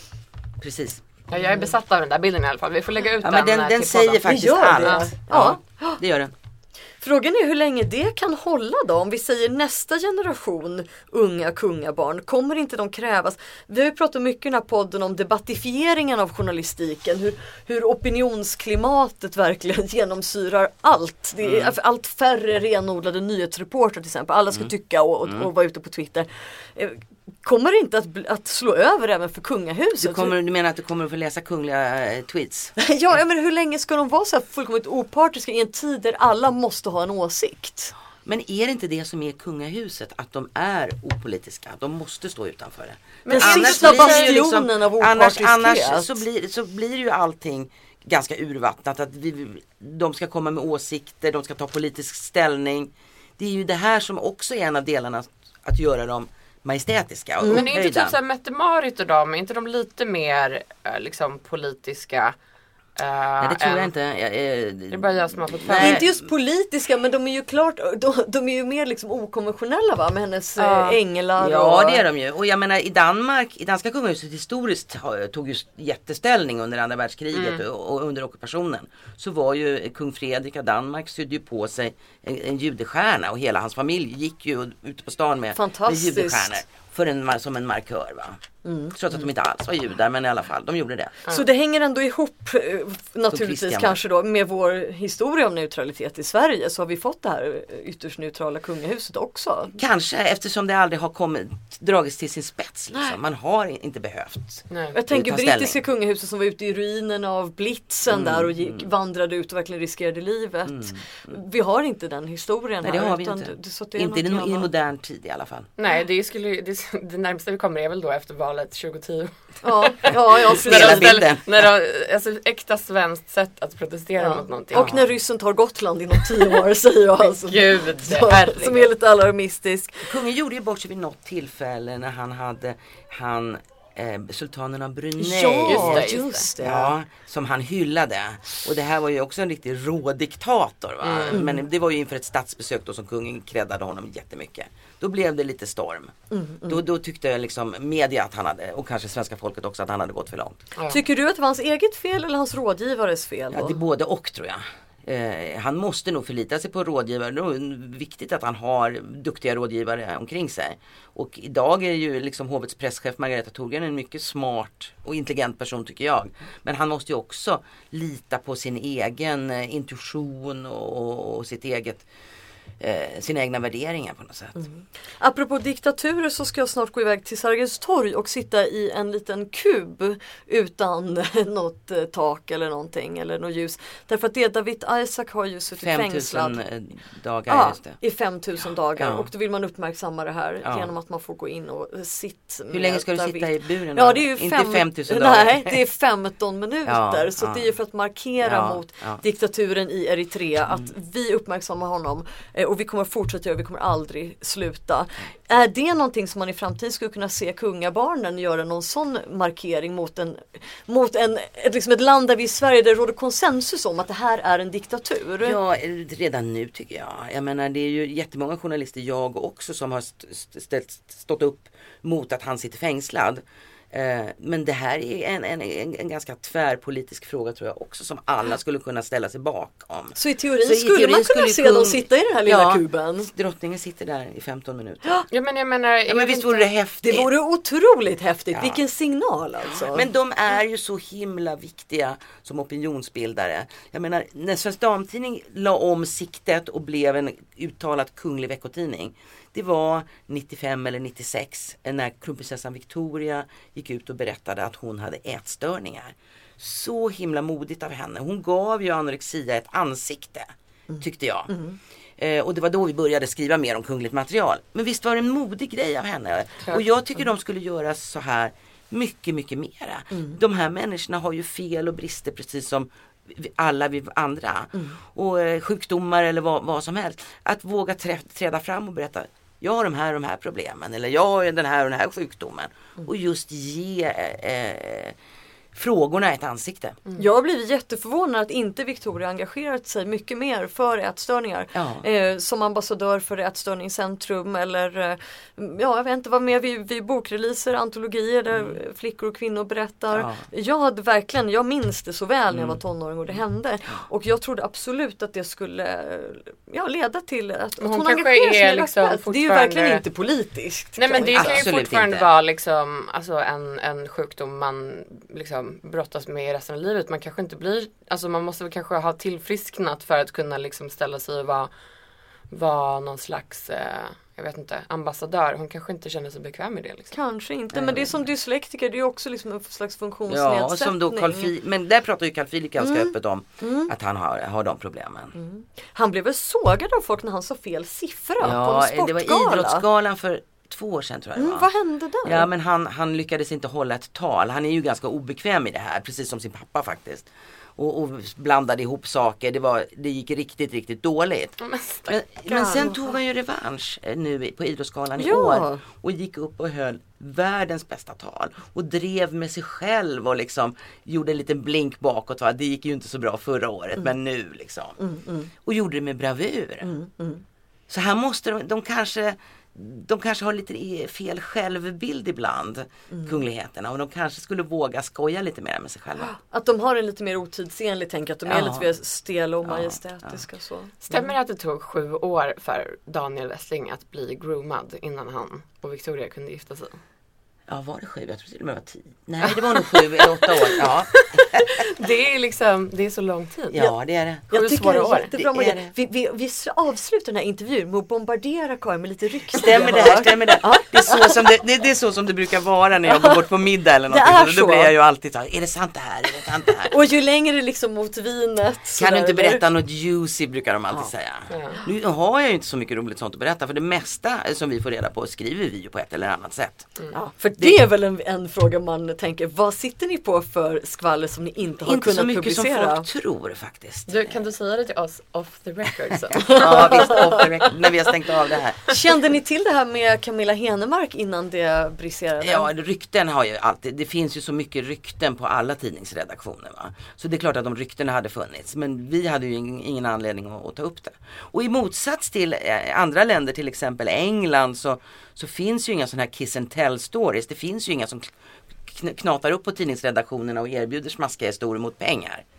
Precis. Ja, jag är besatt av den där bilden i alla fall. Vi får lägga ut Ja, den. men den, eh, den till säger podden. faktiskt gör allt. det. Ja, Ja. det gör den. Frågan är hur länge det kan hålla då. Om vi säger nästa generation unga kungabarn, kommer inte de krävas? Vi har ju pratat mycket i den här podden om debattifieringen av journalistiken. Hur, hur opinionsklimatet verkligen genomsyrar allt. Det är Mm. allt färre renodlade nyhetsreporter till exempel. Alla ska Mm. tycka och, och, och vara ute på Twitter. Eh, Kommer det inte att, bli- att slå över även för kungahuset? Du, kommer, du menar att du kommer att få läsa kungliga eh, tweets? Ja, ja, men hur länge ska de vara så här fullkomligt opartiska i en tid där alla måste ha en åsikt? Men är det inte det som är kungahuset? Att de är opolitiska? De måste stå utanför det. Den annars sista blir det ju bastionen av annars, opartiskhet. annars så blir, så blir det ju allting ganska urvattnat. Att vi, de ska komma med åsikter, de ska ta politisk ställning. Det är ju det här som också är en av delarna att göra dem majestätiska och Men är inte upphöjda. typ såhär Mette-Marit och dem, är inte de lite mer eh, liksom politiska? eh, Nej, det tror jag än- inte. Jag, eh, Det är bara jag som har fått för Nej. mig. Inte just politiska, men de är ju klart, de, de är ju mer liksom okonventionella, va, med hennes Ja. eh, änglar. Ja, och... det är de ju. Och jag menar i Danmark, i danska kungahuset historiskt har- tog ju jätteställning under andra världskriget Mm. och, och under ockupationen. Så var ju kung Fredrik av Danmark sydde ju på sig en, en judestjärna och hela hans familj gick ju ute på stan med, med Fantastiskt. judestjärnor. För en, mar- som en markör, va. Mm. Trots att de inte alls var judar, men i alla fall, de gjorde det. Så det hänger ändå ihop eh, naturligtvis Christian. kanske då med vår historia om neutralitet i Sverige, så har vi fått det här eh, ytterst neutrala kungahuset också. Kanske eftersom det aldrig har kommit, dragits till sin spets. Liksom. Man har inte behövt. Nej. Jag tänker ta brittiska ställning. kungahuset som var ute i ruinerna av blitzen Mm, där och gick, vandrade ut och verkligen riskerade livet. Vi har inte den historien Nej, det här. har vi utan inte. det- så att det är Inte i, någonting i annat. modern tid i alla fall. Nej, det, skulle, ju- det, det närmaste vi kommer är väl då efter valet tjugohio. Ja, ja, ja, Spela precis. bild. bilden. När de, alltså äkta svenskt sätt att protestera Ja. mot någonting. Och när ryssen tar Gotland inom tio år, säger jag. Alltså. Gud, Så, herregud. som är lite alarmistisk. Kungen gjorde ju bort sig vid något tillfälle när han hade han eh, sultanen av Brunei. Ja, Just det, just just det. Ja, som han hyllade. Och det här var ju också en riktig rådiktator, va? Mm. Men det var ju inför ett statsbesök då som kungen creddade honom jättemycket. Då blev det lite storm. Mm, Då, då tyckte liksom media att han hade, och kanske svenska folket också, att han hade gått för långt. Tycker du att det var hans eget fel eller hans rådgivares fel? Ja, Då? det är både och, tror jag. Eh, han måste nog förlita sig på rådgivare. Det är viktigt att han har duktiga rådgivare omkring sig. Och idag är ju liksom hovets presschef Margareta Thorgren en mycket smart och intelligent person tycker jag. Men han måste ju också lita på sin egen eh, intuition och, och sitt eget Eh, sina egna värderingar på något sätt. Mm. Apropå diktaturer så ska jag snart gå iväg till Sergels torg och sitta i en liten kub utan något eh, tak eller någonting eller något ljus. Därför att det David Isaac har ju suttit fängslad dagar ja, just det. i femtusen dagar ja. och då vill man uppmärksamma det här ja. genom att man får gå in och sitta. Hur länge ska du David. sitta i buren? Ja, det är ju Inte fem... femtusen dagar. Nej, det är femton minuter. ja, så ja. det är ju för att markera ja, mot ja. diktaturen i Eritrea att mm. vi uppmärksammar honom eh, och vi kommer fortsätta göra, vi kommer aldrig sluta. Är det någonting som man i framtiden skulle kunna se kungabarnen göra någon sån markering mot en mot en, ett, liksom ett land där vi i Sverige där det råder konsensus om att det här är en diktatur? Ja, redan nu tycker jag. Jag menar, det är ju jättemånga journalister, jag också, som har st- st- stått upp mot att han sitter fängslad. Men det här är en, en, en, en ganska tvärpolitisk fråga tror jag också som alla skulle kunna ställa sig bakom. Så i teorin Så i skulle teorin man kunna skulle se kung... dem sitta i den här lilla ja, kuben? Drottningen sitter där i femton minuter. Ja, ja men jag menar... Jag ja, men visst vore det häftigt? Det vore otroligt häftigt. Ja. Vilken signal alltså. Men de är ju så himla viktiga som opinionsbildare. Jag menar, när Svensk Damtidning la om siktet och blev en uttalat kunglig veckotidning. Det var nittiofem eller nittiosex när kronprinsessan Victoria gick ut och berättade att hon hade ätstörningar. Så himla modigt av henne. Hon gav ju anorexia ett ansikte, tyckte jag. Mm. Eh, och det var då vi började skriva mer om kungligt material. Men visst var det en modig grej av henne. Klart. Och jag tycker de skulle göra så här mycket, mycket mera. Mm. De här människorna har ju fel och brister precis som alla vi andra. Mm. Och eh, sjukdomar eller vad, vad som helst. Att våga trä, träda fram och berätta, jag har de här de här problemen. Eller jag har den här och den här sjukdomen. Mm. Och just ge eh, frågorna ett ansikte. Mm. Jag har blivit jätteförvånad att inte Victoria engagerat sig mycket mer för ätstörningar. Ja. Eh, som ambassadör för Ätstörningscentrum eller eh, ja, jag vet inte vad mer vid, vid bokreleaser, antologier där mm. flickor och kvinnor berättar. Ja. Jag hade verkligen, jag minns det så väl mm. när jag var tonåring och det hände. Och jag trodde absolut att det skulle ja, leda till att, att hon, hon engagerar sig är liksom fortfarande... Det är ju verkligen inte politiskt. Nej men det kan ju fortfarande inte. vara liksom, alltså en, en sjukdom man liksom brottas med i resten av livet. Man kanske inte blir, alltså man måste väl kanske ha tillfrisknat för att kunna liksom ställa sig och vara, vara någon slags eh, jag vet inte, ambassadör. Hon kanske inte känner sig bekväm med det. Liksom. Kanske inte, men det är som dyslektiker, det är också liksom en slags funktionsnedsättning. Ja, och som då Carl Fi- men där pratar ju Carl Philip ganska mm. öppet om mm. att han har, har de problemen. Mm. Han blev väl sågad av folk när han sa fel siffra ja, på en sportgala. Det var Idrottsgalan för två år sedan tror jag det var. Mm, vad hände där? Ja, men han, han lyckades inte hålla ett tal. Han är ju ganska obekväm i det här, precis som sin pappa faktiskt. Och, och blandade ihop saker. Det, var, det gick riktigt, riktigt dåligt. Men, men, men sen tog han ju revansch nu på Idrottsgalan i ja. år. Och gick upp och höll världens bästa tal. Och drev med sig själv och liksom gjorde en liten blink bakåt. Va? Det gick ju inte så bra förra året, mm. men nu liksom. Mm, mm. Och gjorde det med bravur. Mm, mm. Så här måste de, de kanske... De kanske har lite fel självbild ibland, mm. kungligheterna. Och de kanske skulle våga skoja lite mer med sig själva. Att de har en lite mer otidsenlig tänk. Att de är ja. lite mer stela och majestätiska. Ja. Så. Mm. Stämmer det att det tog sju år för Daniel Westling att bli groomad innan han och Victoria kunde gifta sig? Ja, var det sju? Jag tror till och med det var tio. Nej, det var nog sju eller åtta år. Ja. Det är liksom, det är så lång tid. Ja, det är det. Jag tycker det är jättebra det är det. Vi, vi, vi avslutar den här intervjun med att bombardera Karin med lite rykten. Stämmer det här, stämmer det. Ja. Det, är så som det, det, det är så som det brukar vara när jag går bort på middag eller något. Då blir jag ju alltid så här, är det sant det här? Är det sant det här? Och ju längre liksom mot vinet. Kan du inte berätta något juicy, brukar de alltid ja. säga. Ja. Nu har jag ju inte så mycket roligt sånt att berätta. För det mesta som vi får reda på skriver vi ju på ett eller annat sätt. Mm. Ja, för det, det är väl en, en fråga man tänker, vad sitter ni på för skvaller som ni inte har inte kunnat publicera? Inte så mycket publicera? som folk tror faktiskt. Du, kan du säga det till oss off the record? Så? Ja visst, off the record, när vi har stängt av det här. Kände ni till det här med Camilla Henemark innan det briserade? Ja, rykten har ju alltid, det finns ju så mycket rykten på alla tidningsredaktioner va. Så det är klart att de ryktena hade funnits. Men vi hade ju ingen anledning att, att ta upp det. Och i motsats till andra länder, till exempel England, så, så finns ju inga sådana här kiss and tell stories. Det finns ju inga som knatar upp på tidningsredaktionerna och erbjuder smaskiga historier mot pengar.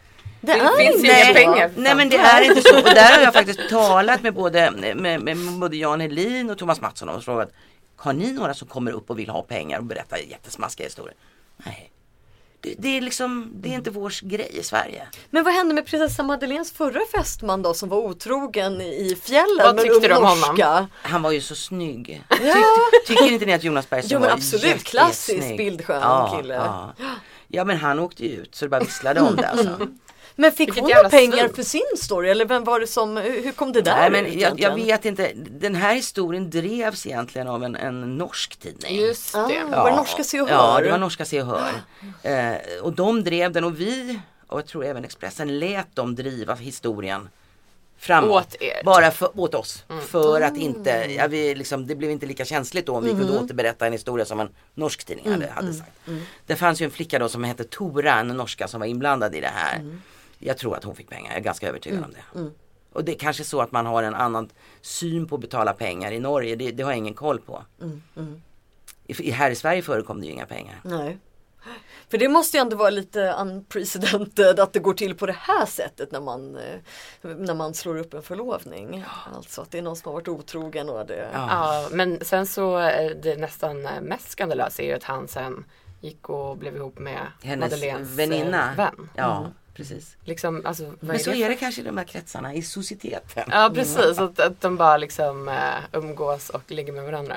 Det är finns ju nej, inga pengar. Nej, men det är inte så. Och där har jag faktiskt talat med både, med, med både Jan Helin och Thomas Mattsson och frågat, har ni några som kommer upp och vill ha pengar och berätta jättesmaskiga historier? Nej. Det, det är liksom, det är inte vårs grej i Sverige. Men vad hände med prinsessa Madeleines förra fästman då som var otrogen i fjällen? Vad tyckte du om norska? honom? Han var ju så snygg. Ja. Tyck, tycker inte ni att Jonas Bergström Jo men var absolut, jätte, klassisk jättesnygg? bildskön Ja, kille. ja. ja men han åkte ju ut så det bara visslade om det alltså. Men fick Vilket hon jävla några pengar svin. för sin story? Eller vem var det som, hur kom det där Nej, men ut jag, jag egentligen? vet inte. Den här historien drevs egentligen av en, en norsk tidning. Just Ah, det. var det norska Se och Hör? Ja, det var norska Se och Hör. Eh, och de drev den och vi, och jag tror även Expressen, lät dem driva historien framåt. Åt er. Bara för, åt oss. Mm. För att inte, ja, vi liksom, det blev inte lika känsligt då om vi Mm. kunde återberätta en historia som en norsk tidning hade, hade sagt. Mm. Det fanns ju en flicka då som hette Tora, en norska som var inblandad i det här. Mm. Jag tror att hon fick pengar, jag är ganska övertygad om det. Och det är kanske så att man har en annan syn på att betala pengar i Norge, det, det har jag ingen koll på. Mm. Mm. I, här i Sverige förekom det ju inga pengar. Nej. För det måste ju ändå vara lite unprecedented att det går till på det här sättet när man, eh, när man slår upp en förlovning. Alltså att det är någon som har varit otrogen och det... Ja. Ja, men sen så är det nästan mest skandalösa är ju att han sen gick och blev ihop med Hennes Madeleines väninna. eh, vän. Ja, precis. Liksom, alltså, vad Men är så det? är det kanske i de här kretsarna, i societeten. Ja, precis. Att, att de bara liksom uh, umgås och ligger med varandra.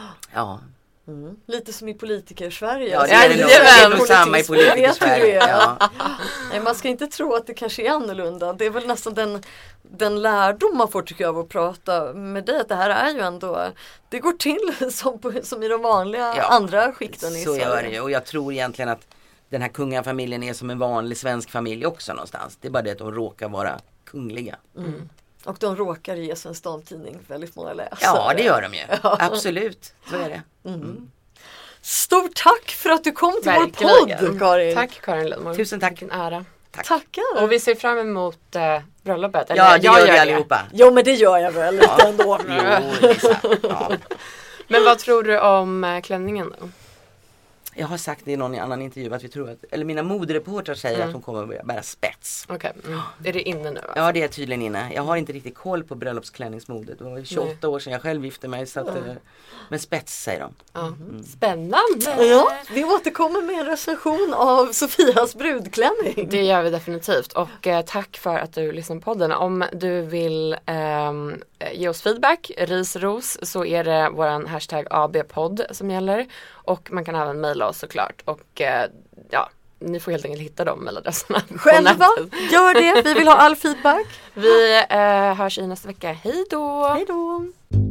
Ja, Mm. Lite som i politiker-Sverige. ja det Alltså, är det nog. Jajamän. Det är nog samma i politiskt, vet politiker-Sverige. du det? Ja. Nej, man ska inte tro att det kanske är annorlunda. Det är väl nästan den, den lärdom man får tycker jag av att prata med dig. Att det här är ju ändå, det går till som, på, som i de vanliga Ja, andra skikten i Så Sverige. gör det ju. Och jag tror egentligen att den här kungafamiljen är som en vanlig svensk familj också någonstans. Det är bara det att de råkar vara kungliga. Mm. Och de råkar ge Svensk Damtidning väldigt många läsare. Ja, det gör de ju. Absolut, så är det. Mm. Stort tack för att du kom till Verkligen. vår podd, Karin. Tack Karin Lundmore. Tusen tack. Vilken ära. Tack. Tackar. Och vi ser fram emot uh, bröllopet. Eller, Ja, det jag gör vi det. allihopa. Jo, men det gör jag väl lite ändå. Jo, Lisa. Ja. Men vad tror du om uh, klänningen då? Jag har sagt det i någon annan intervju att vi tror att, eller mina modereportrar säger Mm. att hon kommer att börja bära spets. Okej, okay. mm. Är det inne nu? Alltså? Ja, det är tydligen inne. Jag har inte riktigt koll på bröllopsklänningsmodet. Det var ju tjugoåtta Nej. år sedan jag själv gifte mig. Så att, mm. Men spets säger de. Ja. Mm. Spännande! Ja, vi återkommer med en recension av Sofias brudklänning. Det gör vi definitivt. Och eh, tack för att du lyssnar på podden. Om du vill ehm, ge oss feedback, ris, ros, så är det våran hashtag A B-podd som gäller. Och man kan även mejla oss såklart. Och eh, ja, ni får helt enkelt hitta de mejladresserna. på Själva, nätet. gör det. Vi vill ha all feedback. Vi eh, hörs i nästa vecka. Hej då! Hej då!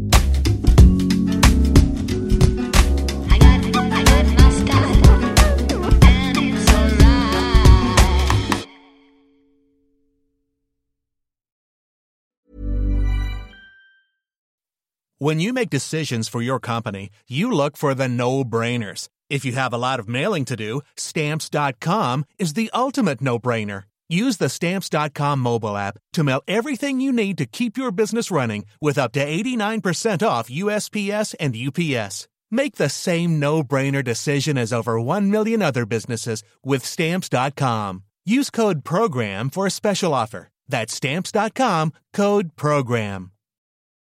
When you make decisions for your company, you look for the no-brainers. If you have a lot of mailing to do, Stamps dot com is the ultimate no-brainer. Use the Stamps dot com mobile app to mail everything you need to keep your business running with up to eighty-nine percent off U S P S and U P S. Make the same no-brainer decision as over one million other businesses with Stamps dot com. Use code PROGRAM for a special offer. That's Stamps dot com, code PROGRAM.